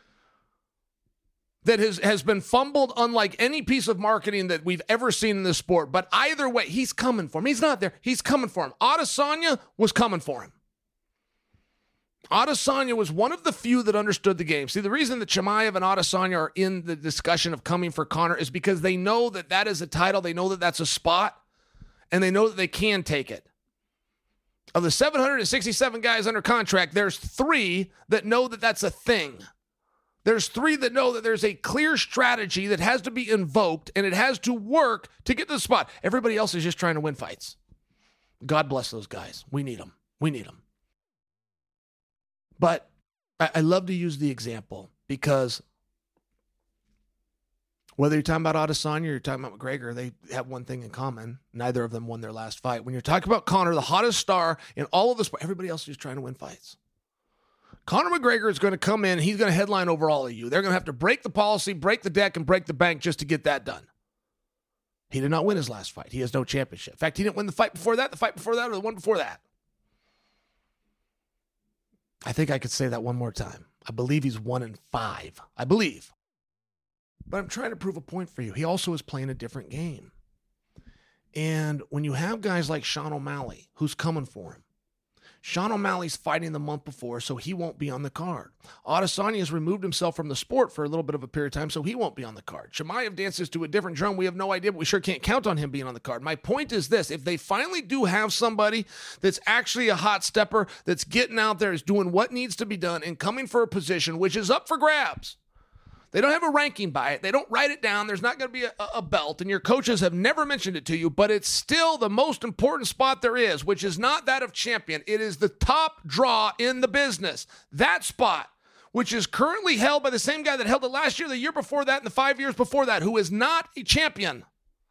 Speaker 1: that has been fumbled unlike any piece of marketing that we've ever seen in this sport. But either way, he's coming for him. He's not there. He's coming for him. Adesanya was coming for him. Adesanya was one of the few that understood the game. See, the reason that Chimaev and Adesanya are in the discussion of coming for Conor is because they know that that is a title. They know that that's a spot, and they know that they can take it. Of the 767 guys under contract, there's 3 that know that that's a thing. There's 3 that know that there's a clear strategy that has to be invoked, and it has to work to get to the spot. Everybody else is just trying to win fights. God bless those guys. We need them. We need them. But I love to use the example because whether you're talking about Adesanya or you're talking about McGregor, they have one thing in common. Neither of them won their last fight. When you're talking about Conor, the hottest star in all of the sport, everybody else is just trying to win fights. Conor McGregor is going to come in. He's going to headline over all of you. They're going to have to break the policy, break the deck, and break the bank just to get that done. He did not win his last fight. He has no championship. In fact, he didn't win the fight before that, or the one before that. I think I could say that one more time. I believe he's 1-5. I believe. But I'm trying to prove a point for you. He also is playing a different game. And when you have guys like Sean O'Malley, who's coming for him, Sean O'Malley's fighting the month before, so he won't be on the card. Adesanya has removed himself from the sport for a little bit of a period of time, so he won't be on the card. Chimaev dances to a different drum. We have no idea, but we sure can't count on him being on the card. My point is this. If they finally do have somebody that's actually a hot stepper, that's getting out there, is doing what needs to be done, and coming for a position, which is up for grabs. They don't have a ranking by it. They don't write it down. There's not going to be a belt, and your coaches have never mentioned it to you, but it's still the most important spot there is, which is not that of champion. It is the top draw in the business. That spot, which is currently held by the same guy that held it last year, the year before that, and the 5 years before that, who is not a champion.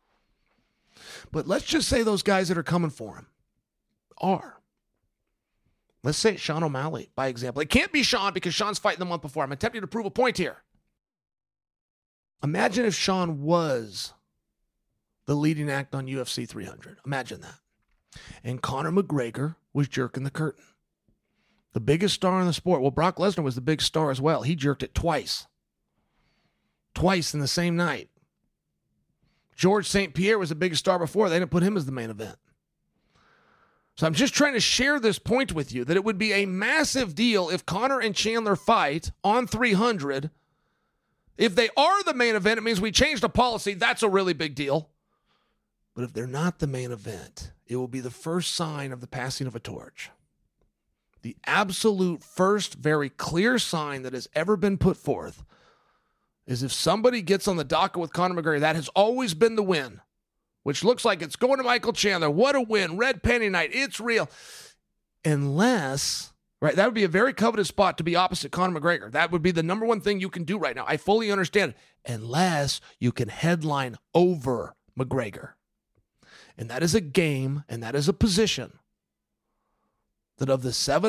Speaker 1: But let's just say those guys that are coming for him are. Let's say it's Sean O'Malley, by example. It can't be Sean because Sean's fighting the month before. I'm attempting to prove a point here. Imagine if Sean was the leading act on UFC 300. Imagine that. And Conor McGregor was jerking the curtain. The biggest star in the sport. Well, Brock Lesnar was the big star as well. He jerked it twice. Twice in the same night. George St. Pierre was the biggest star before. They didn't put him as the main event. So I'm just trying to share this point with you that it would be a massive deal if Conor and Chandler fight on 300. If they are the main event, it means we changed the policy. That's a really big deal. But if they're not the main event, it will be the first sign of the passing of a torch. The absolute first very clear sign that has ever been put forth is if somebody gets on the docket with Conor McGregor, that has always been the win, which looks like it's going to Michael Chandler. What a win. Red Penny Night. It's real. Unless... right, that would be a very coveted spot to be opposite Conor McGregor. That would be the number one thing you can do right now. I fully understand it, unless you can headline over McGregor. And that is a game, and that is a position that of the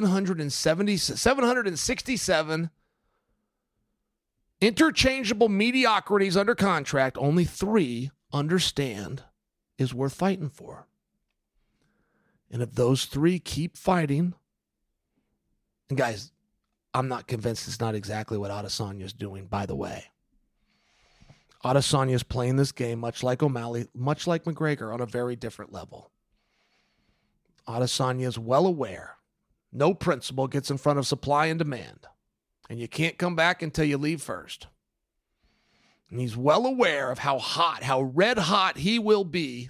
Speaker 1: 767 interchangeable mediocrities under contract, only 3 understand is worth fighting for. And if those 3 keep fighting... and guys, I'm not convinced it's not exactly what Adesanya is doing, by the way. Adesanya is playing this game much like O'Malley, much like McGregor, on a very different level. Adesanya is well aware. No principle gets in front of supply and demand. And you can't come back until you leave first. And he's well aware of how hot, how red hot he will be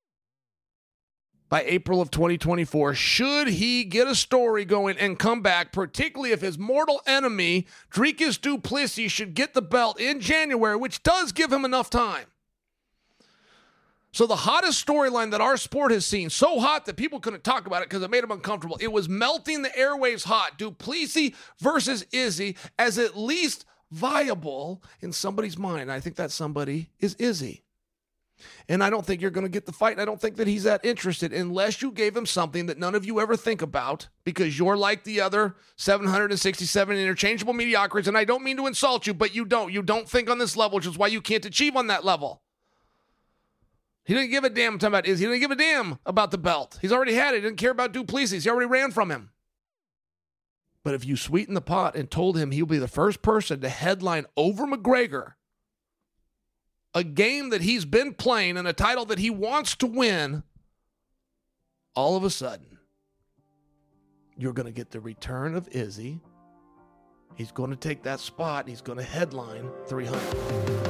Speaker 1: by April of 2024, should he get a story going and come back, particularly if his mortal enemy, Dricus du Plessis, should get the belt in January, which does give him enough time. So the hottest storyline that our sport has seen, so hot that people couldn't talk about it because it made them uncomfortable, it was melting the airwaves hot. Du Plessis versus Izzy as at least viable in somebody's mind. I think that somebody is Izzy. And I don't think you're going to get the fight. I don't think that he's that interested unless you gave him something that none of you ever think about because you're like the other 767 interchangeable mediocrities. And I don't mean to insult you, but you don't. You don't think on this level, which is why you can't achieve on that level. He didn't give a damn. I'm talking about Izzy. He didn't give a damn about the belt. He's already had it. He didn't care about Du Plessis. He already ran from him. But if you sweeten the pot and told him he'll be the first person to headline over McGregor, a game that he's been playing and a title that he wants to win, all of a sudden, you're going to get the return of Izzy. He's going to take that spot. And he's going to headline 300.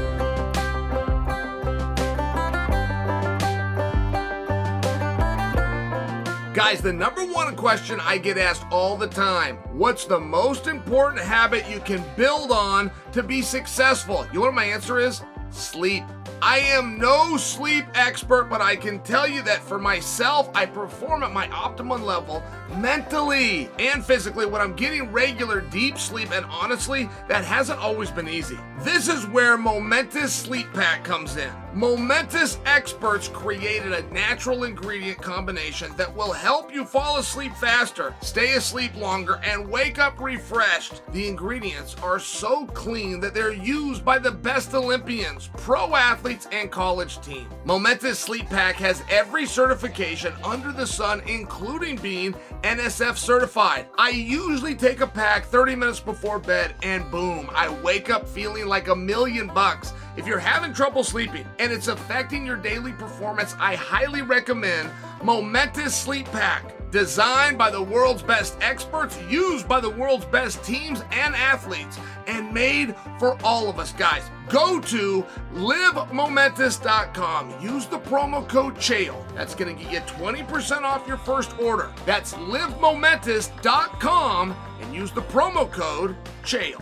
Speaker 1: Guys, the number one question I get asked all the time, what's the most important habit you can build on to be successful? You know what my answer is? Sleep. I am no sleep expert, but I can tell you that for myself, I perform at my optimum level mentally and physically when I'm getting regular deep sleep, and honestly, that hasn't always been easy. This is where Momentous Sleep Pack comes in. Momentous experts created a natural ingredient combination that will help you fall asleep faster, stay asleep longer, and wake up refreshed. The ingredients are so clean that they're used by the best Olympians, pro athletes, and college teams. Momentous Sleep Pack has every certification under the sun, including being NSF certified. I usually take a pack 30 minutes before bed, and boom, I wake up feeling like $1,000,000. If you're having trouble sleeping and it's affecting your daily performance, I highly recommend Momentous Sleep Pack. Designed by the world's best experts, used by the world's best teams and athletes, and made for all of us, guys. Go to livemomentous.com. Use the promo code CHAEL. That's going to get you 20% off your first order. That's livemomentous.com and use the promo code CHAEL.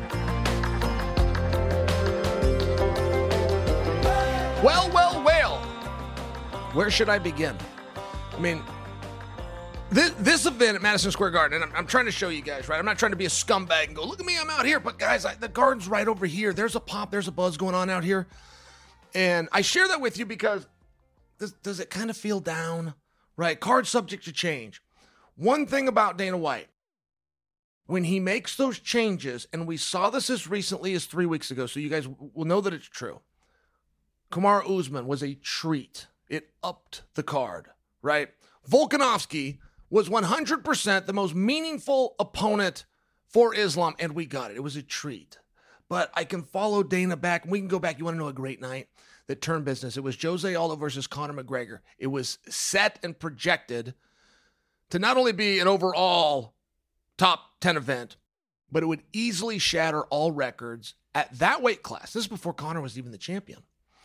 Speaker 1: Well. Where should I begin? I mean, this event at Madison Square Garden, and I'm trying to show you guys, right? I'm not trying to be a scumbag and go, look at me, I'm out here. But guys, the garden's right over here. There's a pop, there's a buzz going on out here. And I share that with you because does it kind of feel down, right? Card subject to change. One thing about Dana White, when he makes those changes, and we saw this as recently as 3 weeks ago, so you guys will know that it's true. Kamaru Usman was a treat. It upped the card, right? Volkanovski was 100% the most meaningful opponent for Islam, and we got it. It was a treat. But I can follow Dana back, and we can go back. You want to know a great night that turned business? It was Jose Aldo versus Conor McGregor. It was set and projected to not only be an overall top 10 event, but it would easily shatter all records at that weight class. This is before Conor was even the champion.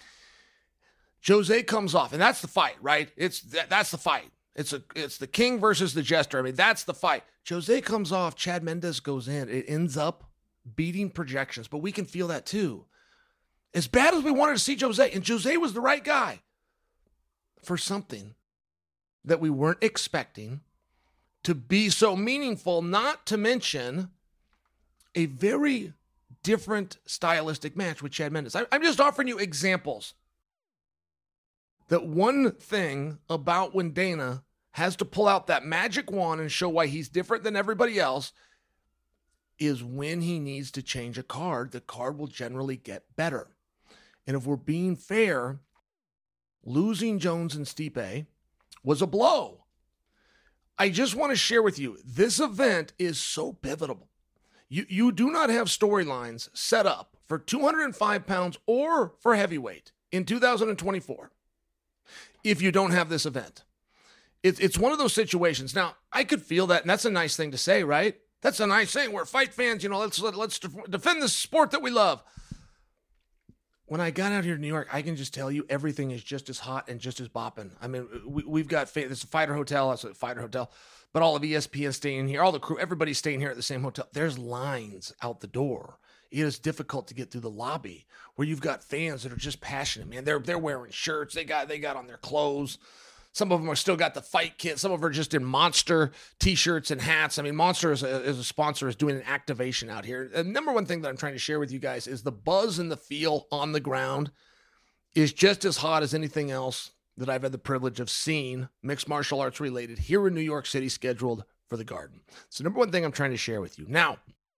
Speaker 1: Jose comes off, and that's the fight, right? That's the fight. It's the king versus the jester. I mean, that's the fight. Jose comes off, Chad Mendes goes in. It ends up beating projections, but we can feel that too. As bad as we wanted to see Jose, and Jose was the right guy for something that we weren't expecting to be so meaningful, not to mention a very different stylistic match with Chad Mendes. I'm just offering you examples. That one thing about when Dana has to pull out that magic wand and show why he's different than everybody else is when he needs to change a card, the card will generally get better. And if we're being fair, losing Jones and Stipe was a blow. I just want to share with you, this event is so pivotal. You do not have storylines set up for 205 pounds or for heavyweight in 2024. If you don't have this event. It's one of those situations. Now, I could feel that, and that's a nice thing to say, right? That's a nice thing. We're fight fans, let's defend the sport that we love. When I got out here to New York, I can just tell you everything is just as hot and just as bopping. I mean, we've got, this is a Fighter Hotel, that's a Fighter Hotel, but all of ESPN staying here, all the crew, everybody's staying here at the same hotel. There's lines out the door. It is difficult to get through the lobby where you've got fans that are just passionate, man. They're wearing shirts. They got on their clothes. Some of them are still got the fight kit. Some of them are just in Monster t-shirts and hats. I mean, Monster as a sponsor is doing an activation out here. The number one thing that I'm trying to share with you guys is the buzz and the feel on the ground is just as hot as anything else that I've had the privilege of seeing mixed martial arts related here in New York City scheduled for the Garden. So number one thing I'm trying to share with you. Now,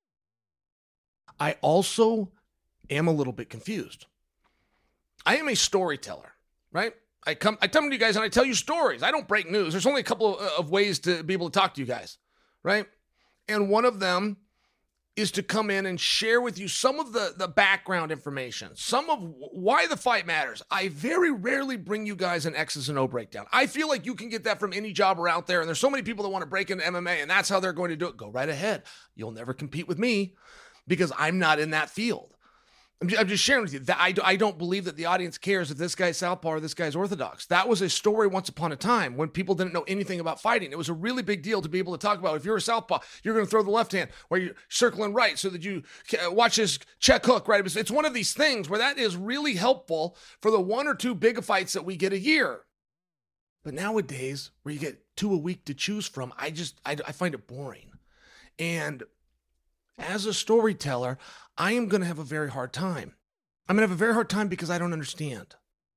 Speaker 1: I also am a little bit confused. I am a storyteller. right? I come to you guys and I tell you stories. I don't break news. There's only a couple of ways to be able to talk to you guys, right? And one of them is to come in and share with you some of the background information, some of why the fight matters. I very rarely bring you guys an X's and O breakdown. I feel like you can get that from any jobber out there, and there's so many people that want to break into MMA, and that's how they're going to do it. Go right ahead. You'll never compete with me because I'm not in that field. I'm just sharing with you that I don't believe that the audience cares if this guy's southpaw or this guy's orthodox. That was a story once upon a time when people didn't know anything about fighting. It was a really big deal to be able to talk about. If you're a southpaw, you're going to throw the left hand while you're circling right so that you watch this check hook, right? It's one of these things where that is really helpful for the one or two big fights that we get a year. But nowadays, where you get 2 a week to choose from, I find it boring. And as a storyteller, I am going to have a very hard time. I'm going to have a very hard time because I don't understand.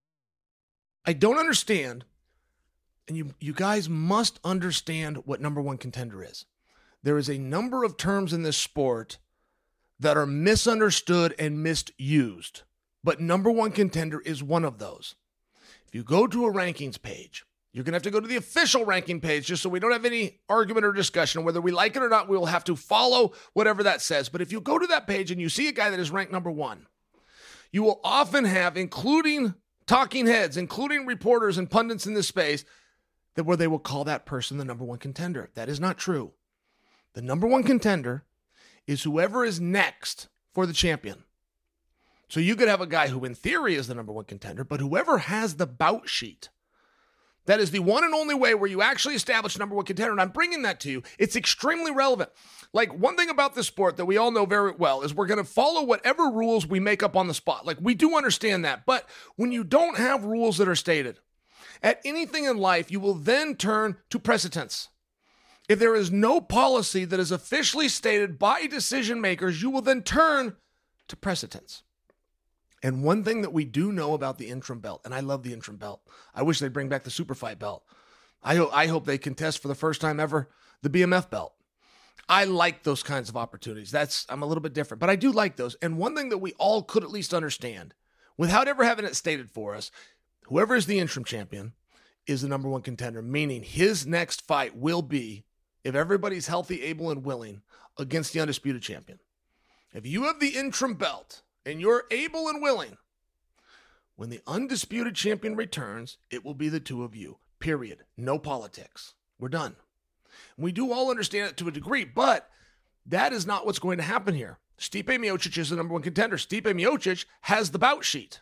Speaker 1: I don't understand, and you guys must understand what number one contender is. There is a number of terms in this sport that are misunderstood and misused, but number one contender is one of those. If you go to a rankings page, you're going to have to go to the official ranking page just so we don't have any argument or discussion. Whether we like it or not, we will have to follow whatever that says. But if you go to that page and you see a guy that is ranked number one, you will often have, including talking heads, including reporters and pundits in this space, where they will call that person the number one contender. That is not true. The number one contender is whoever is next for the champion. So you could have a guy who in theory is the number one contender, but whoever has the bout sheet, that is the one and only way where you actually establish number one contender. And I'm bringing that to you. It's extremely relevant. Like, one thing about this sport that we all know very well is we're going to follow whatever rules we make up on the spot. Like, we do understand that. But when you don't have rules that are stated at anything in life, you will then turn to precedents. If there is no policy that is officially stated by decision makers, you will then turn to precedents. And one thing that we do know about the interim belt, and I love the interim belt. I wish they'd bring back the super fight belt. I hope they contest for the first time ever the BMF belt. I like those kinds of opportunities. I'm a little bit different, but I do like those. And one thing that we all could at least understand, without ever having it stated for us, whoever is the interim champion is the number one contender, meaning his next fight will be, if everybody's healthy, able, and willing, against the undisputed champion. If you have the interim belt and you're able and willing, when the undisputed champion returns, it will be the two of you, period. No politics. We're done. We do all understand it to a degree, but that is not what's going to happen here. Stipe Miocic is the number one contender. Stipe Miocic has the bout sheet.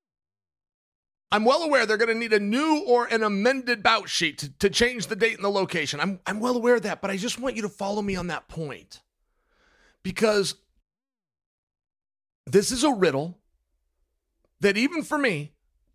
Speaker 1: I'm well aware they're going to need a new or an amended bout sheet to change the date and the location. I'm well aware of that, but I just want you to follow me on that point. Because this is a riddle that even for me,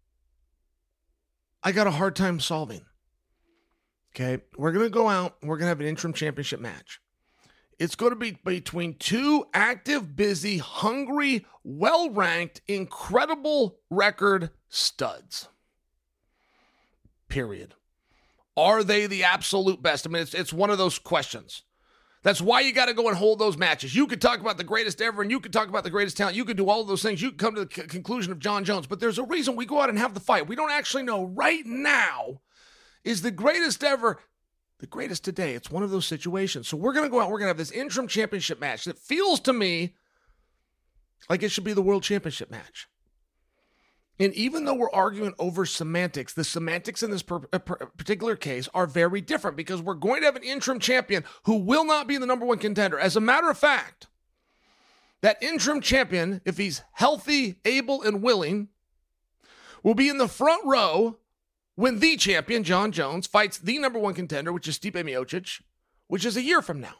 Speaker 1: I got a hard time solving. Okay, we're going to go out and we're going to have an interim championship match. It's going to be between two active, busy, hungry, well-ranked, incredible record studs. Period. Are they the absolute best? I mean, it's one of those questions. That's why you got to go and hold those matches. You could talk about the greatest ever, and you could talk about the greatest talent. You could do all of those things. You could come to the conclusion of Jon Jones. But there's a reason we go out and have the fight. We don't actually know right now, is the greatest ever the greatest today? It's one of those situations. So we're going to go out. We're going to have this interim championship match that feels to me like it should be the world championship match. And even though we're arguing over semantics, the semantics in this particular case are very different because we're going to have an interim champion who will not be the number one contender. As a matter of fact, that interim champion, if he's healthy, able, and willing, will be in the front row when the champion, Jon Jones, fights the number one contender, which is Stipe Miocic, which is a year from now.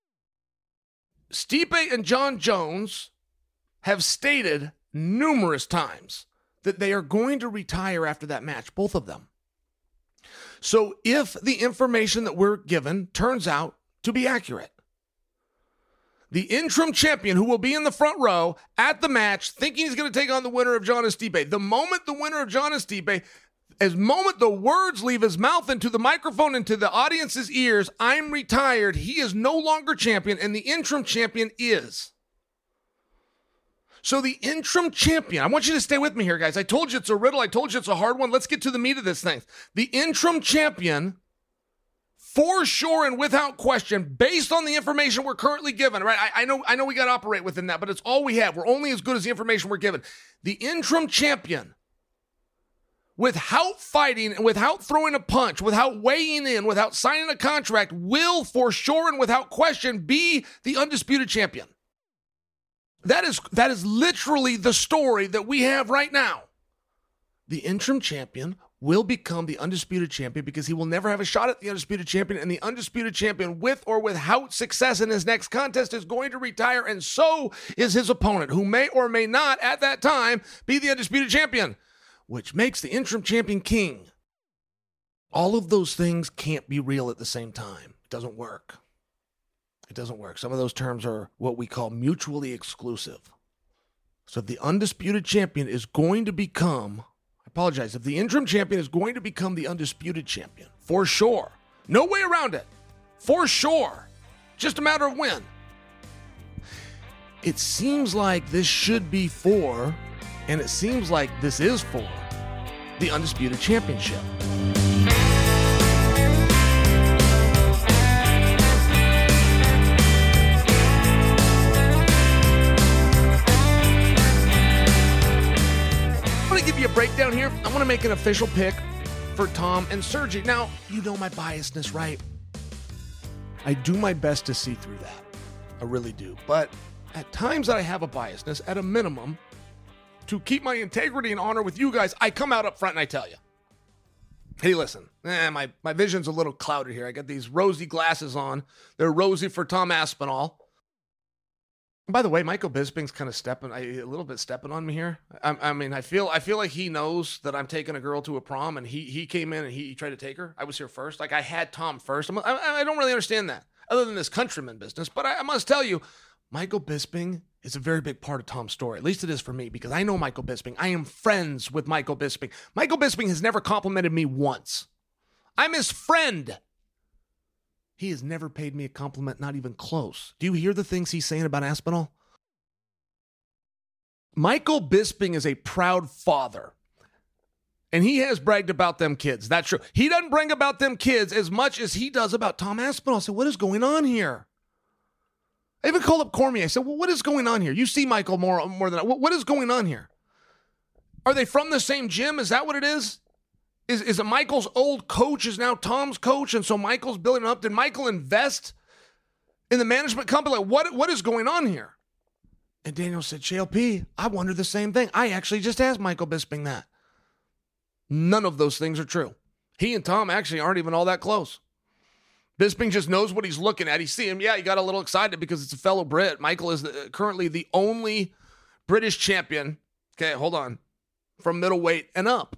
Speaker 1: Stipe and Jon Jones have stated numerous times that they are going to retire after that match, both of them. So if the information that we're given turns out to be accurate, the interim champion who will be in the front row at the match, thinking he's going to take on the winner of Jon and Stipe, the moment the winner of Jon and Stipe, as moment the words leave his mouth into the microphone, into the audience's ears, I'm retired, he is no longer champion, and the interim champion is. So the interim champion, I want you to stay with me here, guys. I told you it's a riddle. I told you it's a hard one. Let's get to the meat of this thing. The interim champion, for sure and without question, based on the information we're currently given, right? I know we got to operate within that, but it's all we have. We're only as good as the information we're given. The interim champion, without fighting, without throwing a punch, without weighing in, without signing a contract, will for sure and without question be the undisputed champion. That is literally the story that we have right now. The interim champion will become the undisputed champion because he will never have a shot at the undisputed champion, and the undisputed champion, with or without success in his next contest, is going to retire, and so is his opponent, who may or may not at that time be the undisputed champion, which makes the interim champion king. All of those things can't be real at the same time. It doesn't work. It doesn't work. Some of those terms are what we call mutually exclusive. So if the undisputed champion is going to become, if the interim champion is going to become the undisputed champion, for sure, no way around it, for sure, just a matter of when. It seems like this should be for, and it seems like this is for, the undisputed championship. Give you a breakdown here. I want to make an official pick for Tom and Sergey. Now, you know my biasness, right? I do my best to see through that. I really do. But at times that I have a biasness, at a minimum, to keep my integrity and honor with you guys, I come out up front and I tell you, hey, listen, my vision's a little clouded here. I got these rosy glasses on. They're rosy for Tom Aspinall. By the way, Michael Bisping's kind of stepping on me here. I feel like he knows that I'm taking a girl to a prom, and he came in and he tried to take her. I was here first. Like, I had Tom first. I don't really understand that, other than this countryman business. But I must tell you, Michael Bisping is a very big part of Tom's story. At least it is for me, because I know Michael Bisping. I am friends with Michael Bisping. Michael Bisping has never complimented me once. I'm his friend. He has never paid me a compliment, not even close. Do you hear the things he's saying about Aspinall? Michael Bisping is a proud father, and he has bragged about them kids. That's true. He doesn't brag about them kids as much as he does about Tom Aspinall. I said, what is going on here? I even called up Cormier. I said, well, what is going on here? You see Michael more than I. What is going on here? Are they from the same gym? Is that what it is? Is it Michael's old coach is now Tom's coach, and so Michael's building up? Did Michael invest in the management company? Like, what is going on here? And Daniel said, JLP, I wonder the same thing. I actually just asked Michael Bisping that. None of those things are true. He and Tom actually aren't even all that close. Bisping just knows what he's looking at. He see him. Yeah, he got a little excited because it's a fellow Brit. Michael is currently the only British champion, okay, hold on, from middleweight and up.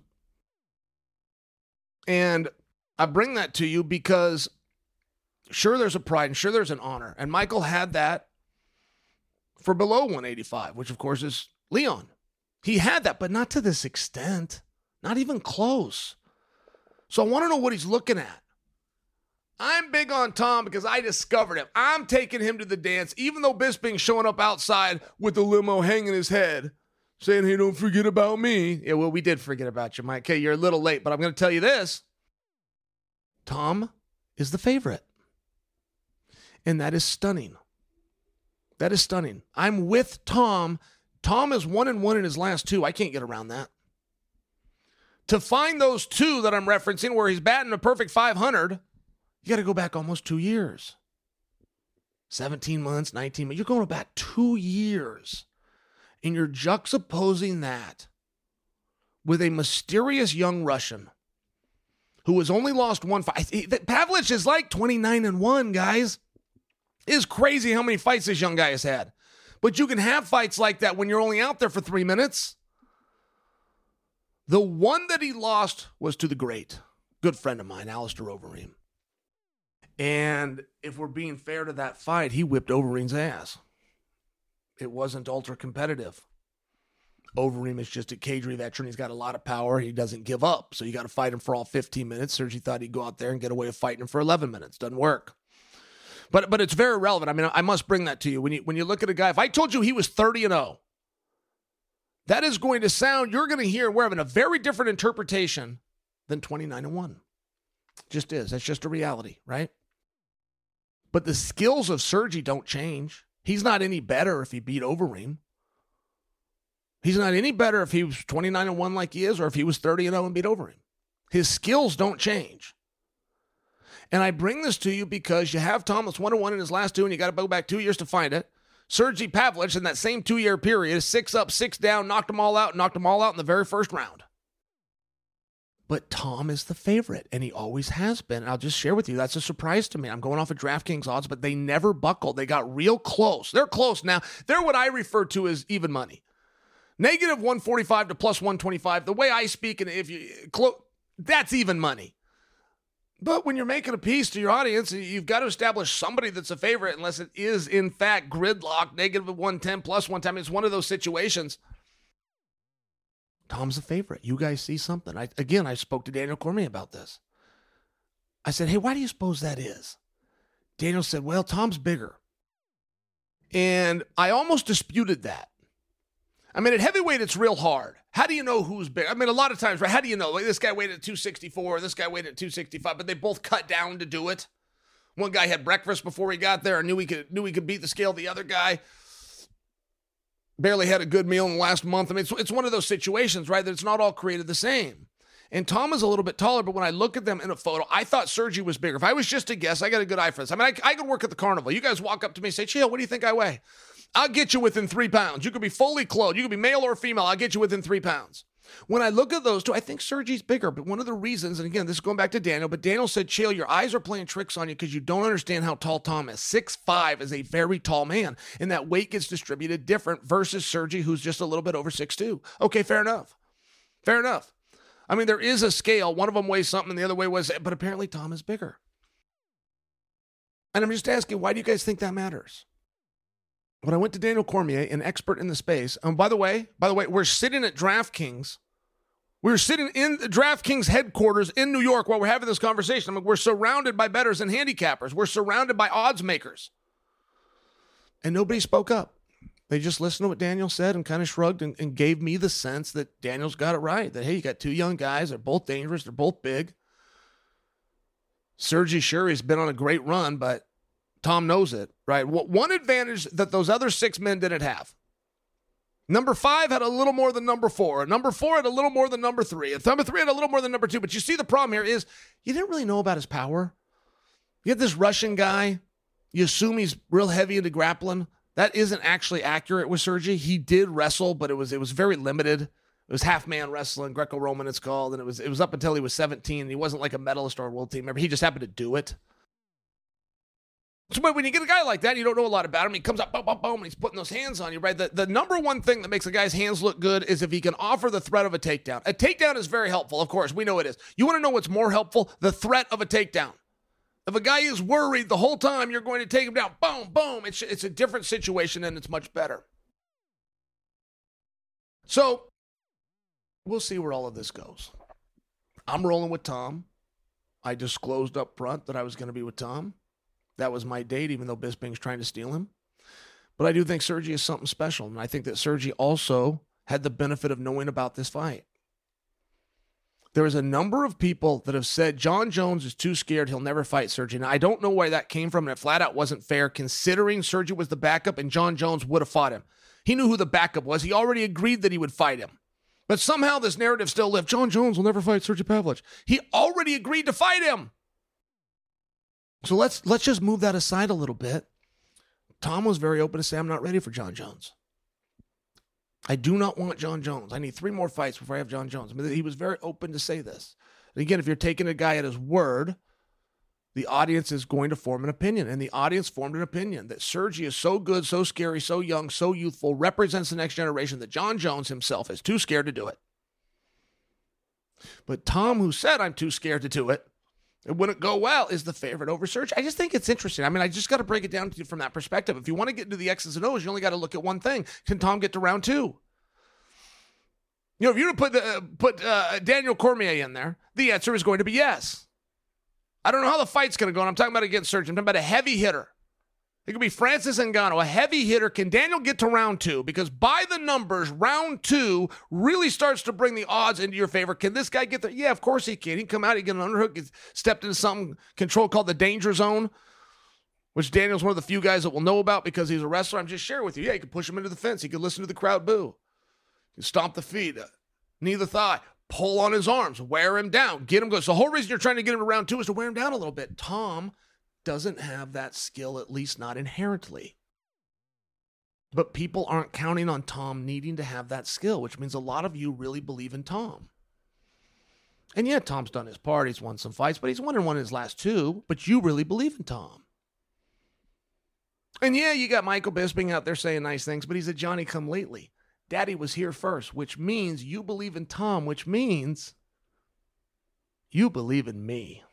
Speaker 1: And I bring that to you because sure, there's a pride and sure, there's an honor. And Michael had that for below 185, which of course is Leon. He had that, but not to this extent, not even close. So I want to know what he's looking at. I'm big on Tom because I discovered him. I'm taking him to the dance, even though Bisping's showing up outside with the limo hanging his head, saying, hey, don't forget about me. Yeah, well, we did forget about you, Mike. Okay, you're a little late, but I'm going to tell you this. Tom is the favorite. And that is stunning. That is stunning. I'm with Tom. Tom is 1-1 in his last two. I can't get around that. To find those two that I'm referencing where he's batting a perfect 500, you got to go back almost 2 years. 17 months, 19 months. You're going back 2 years. And you're juxtaposing that with a mysterious young Russian who has only lost one fight. Pavlich is like 29-1, guys. It is crazy how many fights this young guy has had. But you can have fights like that when you're only out there for 3 minutes. The one that he lost was to the great, good friend of mine, Alistair Overeem. And if we're being fair to that fight, he whipped Overeem's ass. It wasn't ultra competitive. Overeem is just a cage veteran. He's got a lot of power. He doesn't give up. So you got to fight him for all 15 minutes. Sergey thought he'd go out there and get away with fighting him for 11 minutes. Doesn't work. But it's very relevant. I mean, I must bring that to you. When you look at a guy, if I told you he was 30-0, that is going to sound, you're going to hear, we're having a very different interpretation than 29-1. Just is. That's just a reality, right? But the skills of Sergey don't change. He's not any better if he beat Overeem. He's not any better if he was 29-1 like he is, or if he was 30-0 and beat Overeem. His skills don't change. And I bring this to you because you have Thomas 1-1 in his last two, and you got to go back 2 years to find it. Sergey Pavlich in that same 2-year period is 6 up, 6 down, knocked them all out in the very first round. But Tom is the favorite, and he always has been. And I'll just share with you, that's a surprise to me. I'm going off of DraftKings odds, but they never buckled. They got real close. They're close now. They're what I refer to as even money. Negative 145 to plus 125. The way I speak, and if you that's even money. But when you're making a piece to your audience, you've got to establish somebody that's a favorite, unless it is, in fact, gridlock, negative 110, plus 110. It's one of those situations. Tom's a favorite. You guys see something. I spoke to Daniel Cormier about this. I said, hey, why do you suppose that is? Daniel said, well, Tom's bigger. And I almost disputed that. I mean, at heavyweight, it's real hard. How do you know who's big? I mean, a lot of times, right? How do you know? Like, this guy weighed at 264, this guy weighed at 265, but they both cut down to do it. One guy had breakfast before he got there and knew he could beat the scale. The other guy barely had a good meal in the last month. I mean, it's one of those situations, right, that it's not all created the same. And Tom is a little bit taller, but when I look at them in a photo, I thought Sergey was bigger. If I was just to guess, I got a good eye for this. I mean, I could work at the carnival. You guys walk up to me and say, Chael, what do you think I weigh? I'll get you within 3 pounds. You could be fully clothed. You could be male or female. I'll get you within 3 pounds. When I look at those two, I think Sergey's bigger. But one of the reasons, and again, this is going back to Daniel, but Daniel said, Chael, your eyes are playing tricks on you because you don't understand how tall Tom is. 6'5" is a very tall man, and that weight gets distributed different versus Sergey, who's just a little bit over 6'2". Okay, fair enough. Fair enough. I mean, there is a scale. One of them weighs something, and the other weighs, but apparently Tom is bigger. And I'm just asking, why do you guys think that matters? When I went to Daniel Cormier, an expert in the space, and by the way, we're sitting at DraftKings. We're sitting in the DraftKings headquarters in New York while we're having this conversation. I mean, we're surrounded by bettors and handicappers. We're surrounded by odds makers. And nobody spoke up. They just listened to what Daniel said and kind of shrugged and gave me the sense that Daniel's got it right. That, hey, you got two young guys. They're both dangerous. They're both big. Sergey, sure, he's been on a great run, but Tom knows it, right? One advantage that those other 6 men didn't have. Number 5 had a little more than number 4. Number 4 had a little more than number 3. And number 3 had a little more than number 2. But you see, the problem here is you didn't really know about his power. You get this Russian guy. You assume he's real heavy into grappling. That isn't actually accurate with Sergey. He did wrestle, but it was very limited. It was half-man wrestling, Greco-Roman it's called, and it was up until he was 17. He wasn't like a medalist or a world team member. He just happened to do it. So when you get a guy like that, you don't know a lot about him. He comes up, boom, boom, boom, and he's putting those hands on you, right? The number one thing that makes a guy's hands look good is if he can offer the threat of a takedown. A takedown is very helpful, of course. We know it is. You want to know what's more helpful? The threat of a takedown. If a guy is worried the whole time you're going to take him down, boom, boom, it's a different situation, and it's much better. So we'll see where all of this goes. I'm rolling with Tom. I disclosed up front that I was going to be with Tom. That was my date, even though Bisping's trying to steal him. But I do think Sergey is something special, and I think that Sergey also had the benefit of knowing about this fight. There is a number of people that have said Jon Jones is too scared, he'll never fight Sergey. Now, I don't know where that came from, and it flat out wasn't fair, considering Sergey was the backup and Jon Jones would have fought him. He knew who the backup was. He already agreed that he would fight him. But somehow this narrative still lived. Jon Jones will never fight Sergey Pavlich. He already agreed to fight him. So let's just move that aside a little bit. Tom was very open to say, I'm not ready for Jon Jones. I do not want Jon Jones. I need 3 more fights before I have Jon Jones. I mean, he was very open to say this. And again, if you're taking a guy at his word, the audience is going to form an opinion. And the audience formed an opinion that Sergey is so good, so scary, so young, so youthful, represents the next generation, that Jon Jones himself is too scared to do it. But Tom, who said, I'm too scared to do it, it wouldn't go well, is the favorite over Sergey. I just think it's interesting. I mean, I just got to break it down to you from that perspective. If you want to get into the X's and O's, you only got to look at one thing. Can Tom get to round 2? You know, if you were to put Daniel Cormier in there, the answer is going to be yes. I don't know how the fight's going to go, and I'm talking about against Sergey. I'm talking about a heavy hitter. It could be Francis Ngannou, a heavy hitter. Can Daniel get to round 2? Because by the numbers, round 2 really starts to bring the odds into your favor. Can this guy get there? Yeah, of course he can. He can come out, he can get an underhook, get stepped into something controlled called the danger zone, which Daniel's one of the few guys that will know about because he's a wrestler. I'm just sharing with you. Yeah, he could push him into the fence. He could listen to the crowd boo. He could stomp the feet, knee the thigh, pull on his arms, wear him down, get him going. So the whole reason you're trying to get him to round 2 is to wear him down a little bit. Tom doesn't have that skill, at least not inherently. But people aren't counting on Tom needing to have that skill, which means a lot of you really believe in Tom. And yeah, Tom's done his part. He's won some fights, but he's won in his last 2. But you really believe in Tom. And yeah, you got Michael Bisping out there saying nice things, but he's a Johnny-come-lately. Daddy was here first, which means you believe in Tom, which means you believe in me.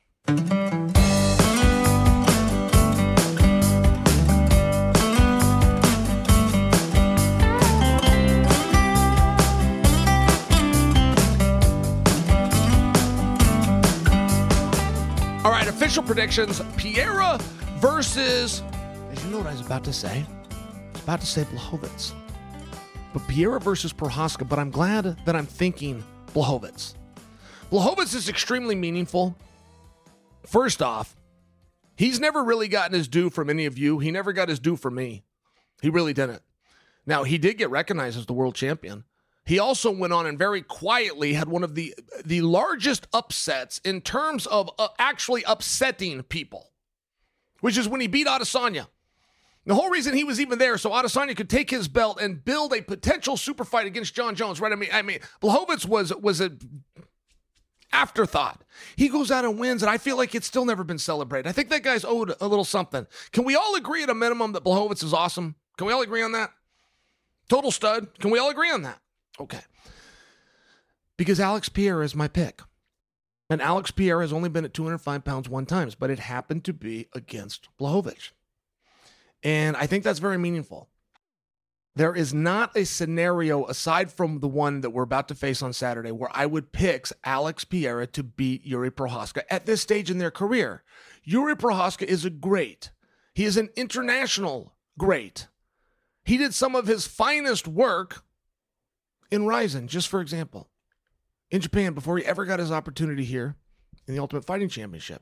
Speaker 1: All right, official predictions. Pereira versus... You know what I was about to say? I was about to say Blachowicz. But Pereira versus Prochazka, but I'm glad that I'm thinking Blachowicz. Blachowicz is extremely meaningful. First off, he's never really gotten his due from any of you. He never got his due from me. He really didn't. Now, he did get recognized as the world champion. He also went on and very quietly had one of the largest upsets in terms of actually upsetting people, which is when he beat Adesanya. The whole reason he was even there so Adesanya could take his belt and build a potential super fight against Jon Jones, right? I mean, Blachowicz was an afterthought. He goes out and wins, and I feel like it's still never been celebrated. I think that guy's owed a little something. Can we all agree at a minimum that Blachowicz is awesome? Can we all agree on that? Total stud. Can we all agree on that? Okay. Because Alex Pereira is my pick. And Alex Pereira has only been at 205 pounds one time, but it happened to be against Blachowicz. And I think that's very meaningful. There is not a scenario aside from the one that we're about to face on Saturday where I would pick Alex Pereira to beat Yuri Prochazka at this stage in their career. Yuri Prochazka is a great. He is an international great. He did some of his finest work in Rizin, just for example, in Japan before he ever got his opportunity here in the Ultimate Fighting Championship.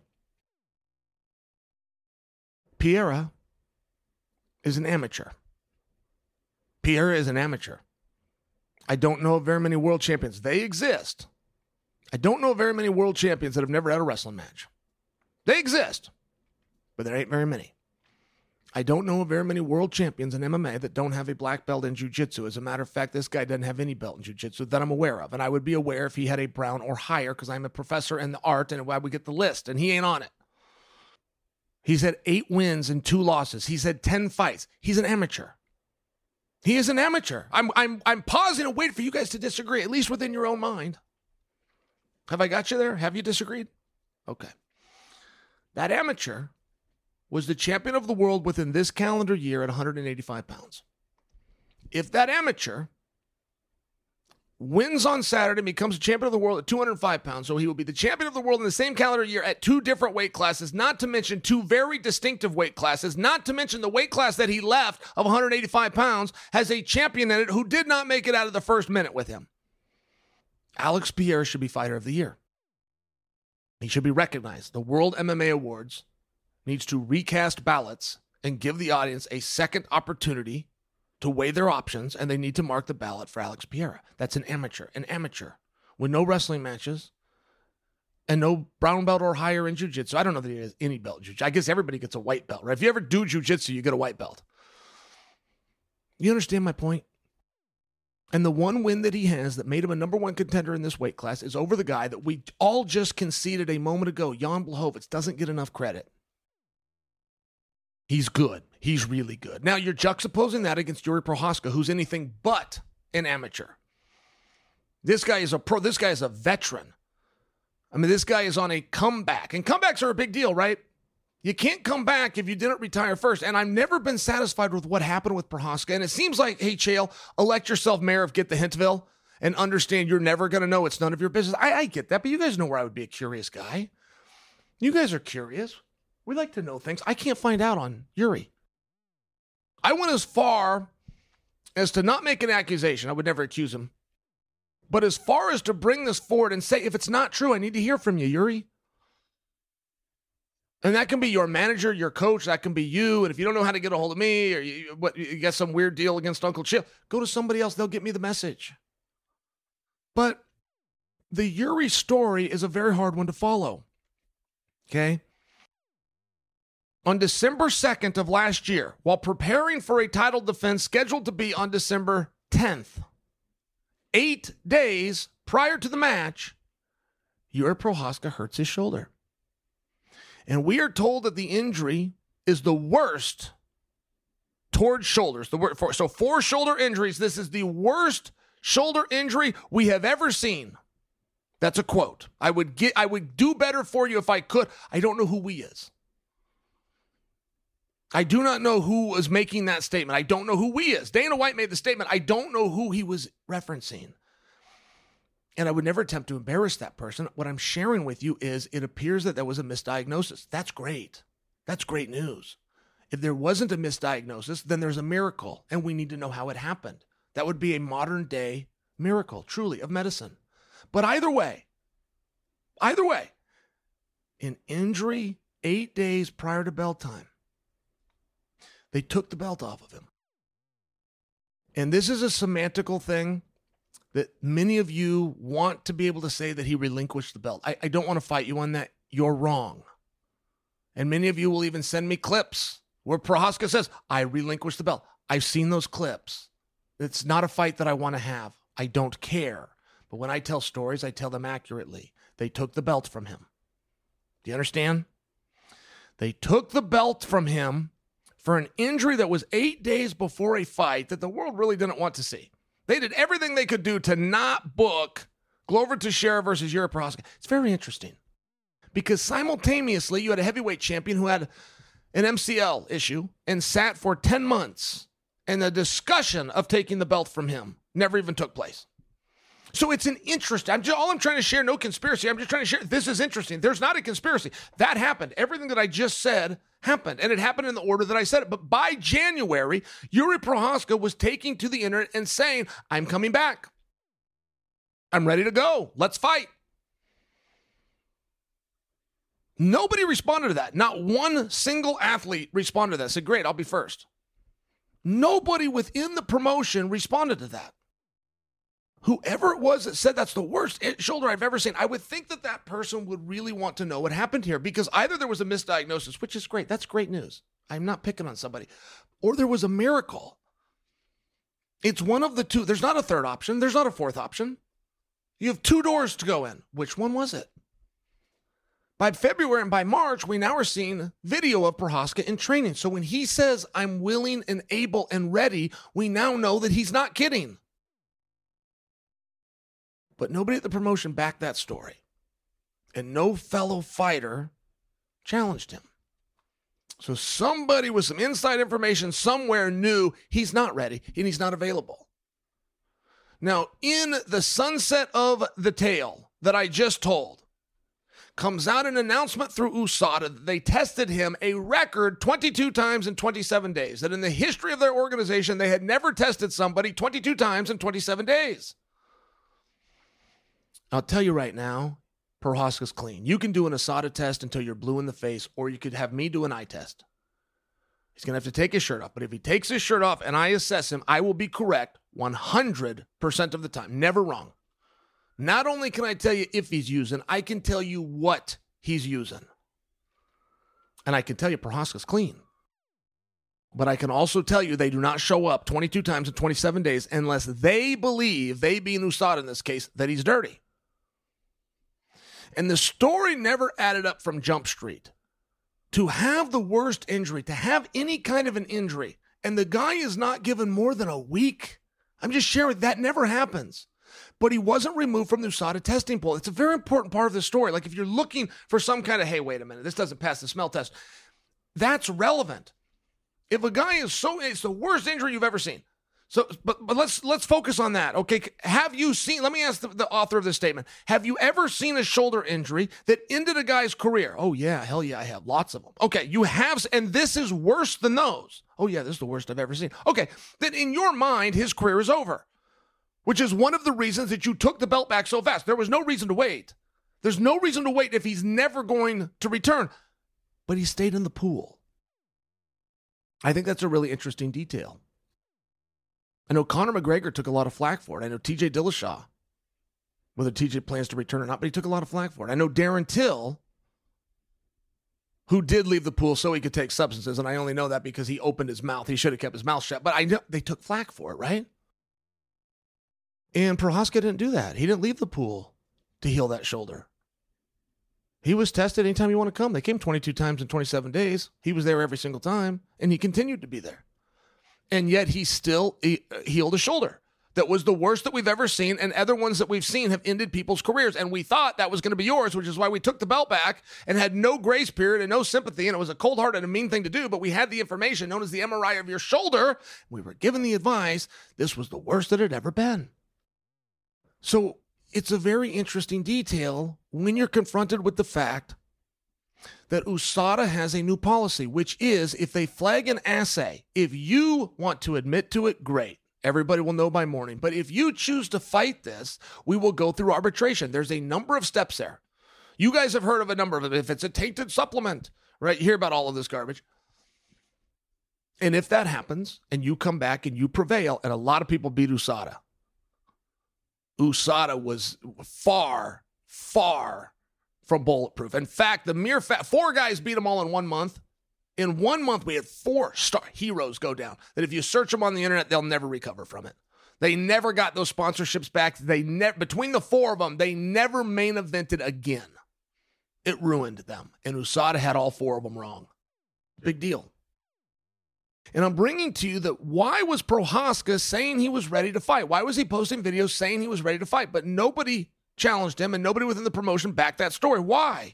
Speaker 1: Pereira is an amateur. Pereira is an amateur. I don't know of very many world champions. They exist. I don't know of very many world champions that have never had a wrestling match. They exist, but there ain't very many. I don't know of very many world champions in MMA that don't have a black belt in jiu-jitsu. As a matter of fact, this guy doesn't have any belt in jiu-jitsu that I'm aware of. And I would be aware if he had a brown or higher because I'm a professor in the art and why we get the list. And he ain't on it. He's had 8 wins and 2 losses. He's had 10 fights. He's an amateur. He is an amateur. I'm pausing and waiting for you guys to disagree, at least within your own mind. Have I got you there? Have you disagreed? Okay. That amateur was the champion of the world within this calendar year at 185 pounds. If that amateur wins on Saturday and becomes a champion of the world at 205 pounds, so he will be the champion of the world in the same calendar year at 2 different weight classes, not to mention 2 very distinctive weight classes, not to mention the weight class that he left of 185 pounds has a champion in it who did not make it out of the first minute with him. Alex Pereira should be Fighter of the Year. He should be recognized. The World MMA Awards needs to recast ballots and give the audience a second opportunity to weigh their options, and they need to mark the ballot for Alex Pereira. That's an amateur with no wrestling matches and no brown belt or higher in jiu-jitsu. I don't know that he has any belt in jiu-jitsu. I guess everybody gets a white belt, right? If you ever do jiu-jitsu, you get a white belt. You understand my point? And the one win that he has that made him a number 1 contender in this weight class is over the guy that we all just conceded a moment ago. Jan Blachowicz doesn't get enough credit. He's good. He's really good. Now, you're juxtaposing that against Yuri Prochazka, who's anything but an amateur. This guy is a pro. This guy is a veteran. I mean, this guy is on a comeback. And comebacks are a big deal, right? You can't come back if you didn't retire first. And I've never been satisfied with what happened with Prochazka. And it seems like, hey, Chael, elect yourself mayor of Get the Hintville and understand you're never going to know. It's none of your business. I get that, but you guys know where I would be a curious guy. You guys are curious. We like to know things. I can't find out on Yuri. I went as far as to not make an accusation. I would never accuse him. But as far as to bring this forward and say, if it's not true, I need to hear from you, Yuri. And that can be your manager, your coach, that can be you. And if you don't know how to get a hold of me, or you got some weird deal against Uncle Chip, go to somebody else. They'll get me the message. But the Yuri story is a very hard one to follow. Okay? On December 2nd of last year, while preparing for a title defense scheduled to be on December 10th, 8 days prior to the match, Yuri Prochazka hurts his shoulder. And we are told that the injury is the worst towards shoulders. So 4 shoulder injuries. This is the worst shoulder injury we have ever seen. That's a quote. I would do better for you if I could. I don't know who we is. I do not know who was making that statement. I don't know who we is. Dana White made the statement. I don't know who he was referencing. And I would never attempt to embarrass that person. What I'm sharing with you is it appears that there was a misdiagnosis. That's great. That's great news. If there wasn't a misdiagnosis, then there's a miracle, and we need to know how it happened. That would be a modern day miracle, truly, of medicine. But either way, an injury 8 days prior to bell time, they took the belt off of him. And this is a semantical thing that many of you want to be able to say that he relinquished the belt. I don't want to fight you on that. You're wrong. And many of you will even send me clips where Prochazka says, I relinquished the belt. I've seen those clips. It's not a fight that I want to have. I don't care. But when I tell stories, I tell them accurately. They took the belt from him. Do you understand? They took the belt from him for an injury that was 8 days before a fight that the world really didn't want to see. They did everything they could do to not book Glover Teixeira versus Yuri Prochazka. It's very interesting because simultaneously you had a heavyweight champion who had an MCL issue and sat for 10 months, and the discussion of taking the belt from him never even took place. So it's an interest. All I'm trying to share, no conspiracy. I'm just trying to share. This is interesting. There's not a conspiracy. That happened. Everything that I just said happened, and it happened in the order that I said it. But by January, Yuri Prochazka was taking to the internet and saying, I'm coming back. I'm ready to go. Let's fight. Nobody responded to that. Not one single athlete responded to that. Said, great, I'll be first. Nobody within the promotion responded to that. Whoever it was that said that's the worst shoulder I've ever seen, I would think that that person would really want to know what happened here, because either there was a misdiagnosis, which is great. That's great news. I'm not picking on somebody. Or there was a miracle. It's one of the two. There's not a third option. There's not a fourth option. You have 2 doors to go in. Which one was it? By February and by March, we now are seeing video of Prochazka in training. So when he says, I'm willing and able and ready, we now know that he's not kidding. But nobody at the promotion backed that story. And no fellow fighter challenged him. So somebody with some inside information somewhere knew he's not ready and he's not available. Now, in the sunset of the tale that I just told, comes out an announcement through USADA that they tested him a record 22 times in 27 days. That in the history of their organization, they had never tested somebody 22 times in 27 days. I'll tell you right now, Prochazka's clean. You can do an USADA test until you're blue in the face, or you could have me do an eye test. He's going to have to take his shirt off. But if he takes his shirt off and I assess him, I will be correct 100% of the time. Never wrong. Not only can I tell you if he's using, I can tell you what he's using. And I can tell you Prochazka's clean. But I can also tell you they do not show up 22 times in 27 days unless they believe, they being USADA in this case, that he's dirty. And the story never added up from Jump Street. To have the worst injury, to have any kind of an injury, and the guy is not given more than a week. I'm just sharing, that never happens. But he wasn't removed from the USADA testing pool. It's a very important part of the story. Like if you're looking for some kind of, hey, wait a minute, this doesn't pass the smell test, that's relevant. If a guy is it's the worst injury you've ever seen. So, but let's focus on that. Okay, have you seen? Let me ask the author of this statement. Have you ever seen a shoulder injury that ended a guy's career? Oh yeah, hell yeah, I have lots of them. Okay, you have, and this is worse than those. Oh yeah, this is the worst I've ever seen. Okay, then in your mind, his career is over, which is one of the reasons that you took the belt back so fast. There was no reason to wait. There's no reason to wait if he's never going to return, but he stayed in the pool. I think that's a really interesting detail. I know Conor McGregor took a lot of flack for it. I know TJ Dillashaw, whether TJ plans to return or not, but he took a lot of flack for it. I know Darren Till, who did leave the pool so he could take substances, and I only know that because he opened his mouth. He should have kept his mouth shut, but I know they took flack for it, right? And Prochazka didn't do that. He didn't leave the pool to heal that shoulder. He was tested anytime you want to come. They came 22 times in 27 days. He was there every single time, and he continued to be there. And yet he still healed a shoulder that was the worst that we've ever seen, and other ones that we've seen have ended people's careers. And we thought that was going to be yours, which is why we took the belt back and had no grace period and no sympathy, and it was a cold-hearted and a mean thing to do, but we had the information known as the MRI of your shoulder. We were given the advice this was the worst that it had ever been. So it's a very interesting detail when you're confronted with the fact that USADA has a new policy, which is if they flag an assay, if you want to admit to it, great. Everybody will know by morning. But if you choose to fight this, we will go through arbitration. There's a number of steps there. You guys have heard of a number of them. If it's a tainted supplement, right? You hear about all of this garbage. And if that happens and you come back and you prevail, and a lot of people beat USADA. USADA was far, far from bulletproof. In fact, the mere fact, 4 guys beat them all in 1 month. In 1 month, we had 4 star heroes go down that if you search them on the internet, they'll never recover from it. They never got those sponsorships back. Between the 4 of them, they never main evented again. It ruined them. And USADA had all 4 of them wrong. Big deal. And I'm bringing to you that why was Prochazka saying he was ready to fight? Why was he posting videos saying he was ready to fight? But nobody challenged him, and nobody within the promotion backed that story. Why?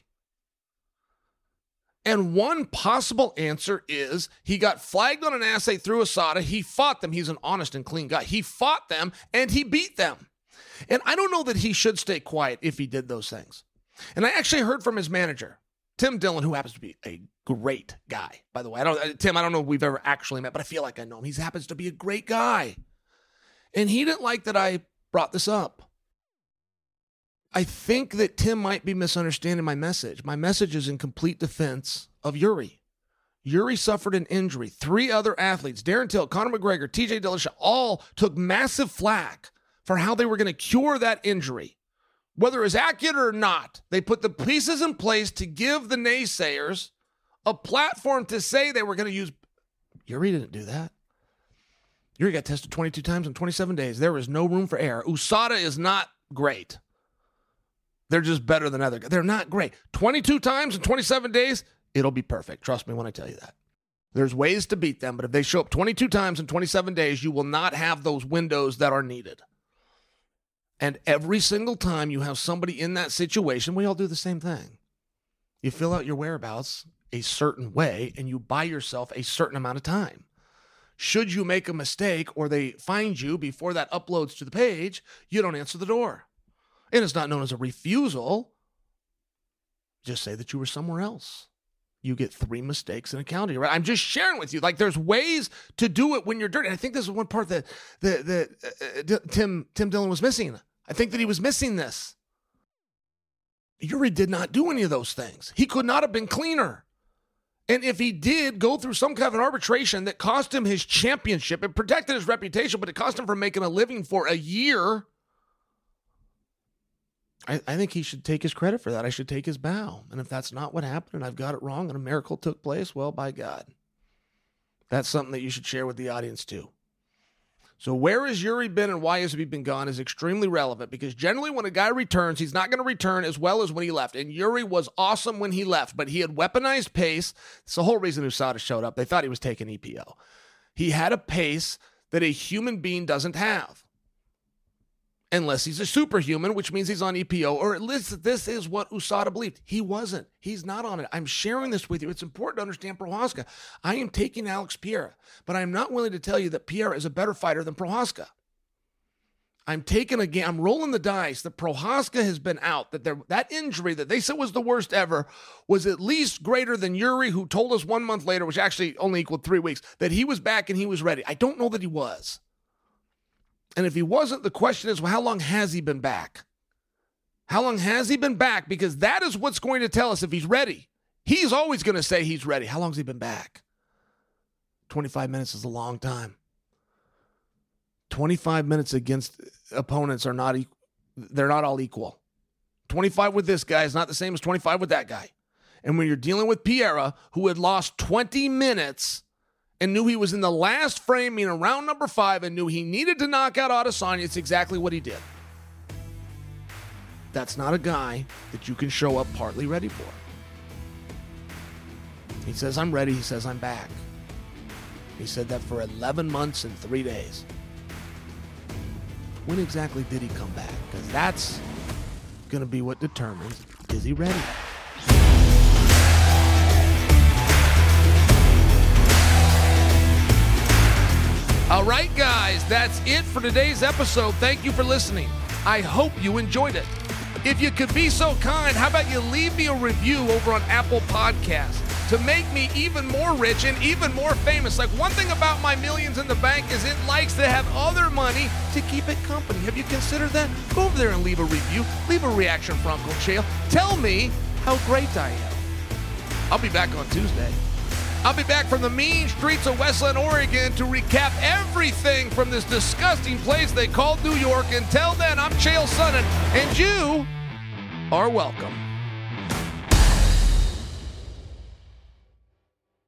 Speaker 1: And one possible answer is he got flagged on an assay through USADA. He fought them. He's an honest and clean guy. He fought them, and he beat them. And I don't know that he should stay quiet if he did those things. And I actually heard from his manager, Tim Dillon, who happens to be a great guy, by the way. Tim, I don't know if we've ever actually met, but I feel like I know him. He happens to be a great guy. And he didn't like that I brought this up. I think that Tim might be misunderstanding my message. My message is in complete defense of Yuri. Yuri suffered an injury. 3 other athletes, Darren Till, Conor McGregor, TJ Dillashaw, all took massive flack for how they were going to cure that injury. Whether it was accurate or not, they put the pieces in place to give the naysayers a platform to say they were going to use. Yuri didn't do that. Yuri got tested 22 times in 27 days. There is no room for error. USADA is not great. They're just better than other guys. They're not great. 22 times in 27 days, it'll be perfect. Trust me when I tell you that. There's ways to beat them, but if they show up 22 times in 27 days, you will not have those windows that are needed. And every single time you have somebody in that situation, we all do the same thing. You fill out your whereabouts a certain way, and you buy yourself a certain amount of time. Should you make a mistake or they find you before that uploads to the page, you don't answer the door. And it's not known as a refusal. Just say that you were somewhere else. You get 3 mistakes in a county, right? I'm just sharing with you. Like, there's ways to do it when you're dirty. And I think this is one part that Tim Dillon was missing. I think that he was missing this. Yuri did not do any of those things. He could not have been cleaner. And if he did go through some kind of an arbitration that cost him his championship, it protected his reputation, but it cost him from making a living for a year, I think he should take his credit for that. I should take his bow. And if that's not what happened and I've got it wrong and a miracle took place, well, by God. That's something that you should share with the audience too. So where has Yuri been and why has he been gone is extremely relevant, because generally when a guy returns, he's not going to return as well as when he left. And Yuri was awesome when he left, but he had weaponized pace. It's the whole reason USADA showed up. They thought he was taking EPO. He had a pace that a human being doesn't have. unless he's a superhuman, which means he's on EPO, or at least this is what USADA believed. He wasn't. He's not on it. I'm sharing this with you. It's important to understand Prochazka. I am taking Alex Pereira, but I'm not willing to tell you that Pereira is a better fighter than Prochazka. I'm rolling the dice that Prochazka has been out, that injury that they said was the worst ever was at least greater than Yuri, who told us 1 month later, which actually only equaled 3 weeks, that he was back and he was ready. I don't know that he was. And if he wasn't, the question is, well, how long has he been back? How long has he been back? Because that is what's going to tell us if he's ready. He's always going to say he's ready. How long has he been back? 25 minutes is a long time. 25 minutes against opponents they're not all equal. 25 with this guy is not the same as 25 with that guy. And when you're dealing with Pereira, who had lost 20 minutes and knew he was in the last frame, meaning round number 5, and knew he needed to knock out Adesanya, it's exactly what he did. That's not a guy that you can show up partly ready for. He says, I'm ready. He says, I'm back. He said that for 11 months and 3 days. When exactly did he come back? Because that's going to be what determines, is he ready? All right, guys, that's it for today's episode. Thank you for listening. I hope you enjoyed it. If you could be so kind, how about you leave me a review over on Apple Podcasts to make me even more rich and even more famous. Like, one thing about my Millions in the Bank is it likes to have other money to keep it company. Have you considered that? Go over there and leave a review. Leave a reaction from Uncle Chael. Tell me how great I am. I'll be back on Tuesday. I'll be back from the mean streets of Westland, Oregon to recap everything from this disgusting place they call New York. Until then, I'm Chael Sonnen, and you are welcome.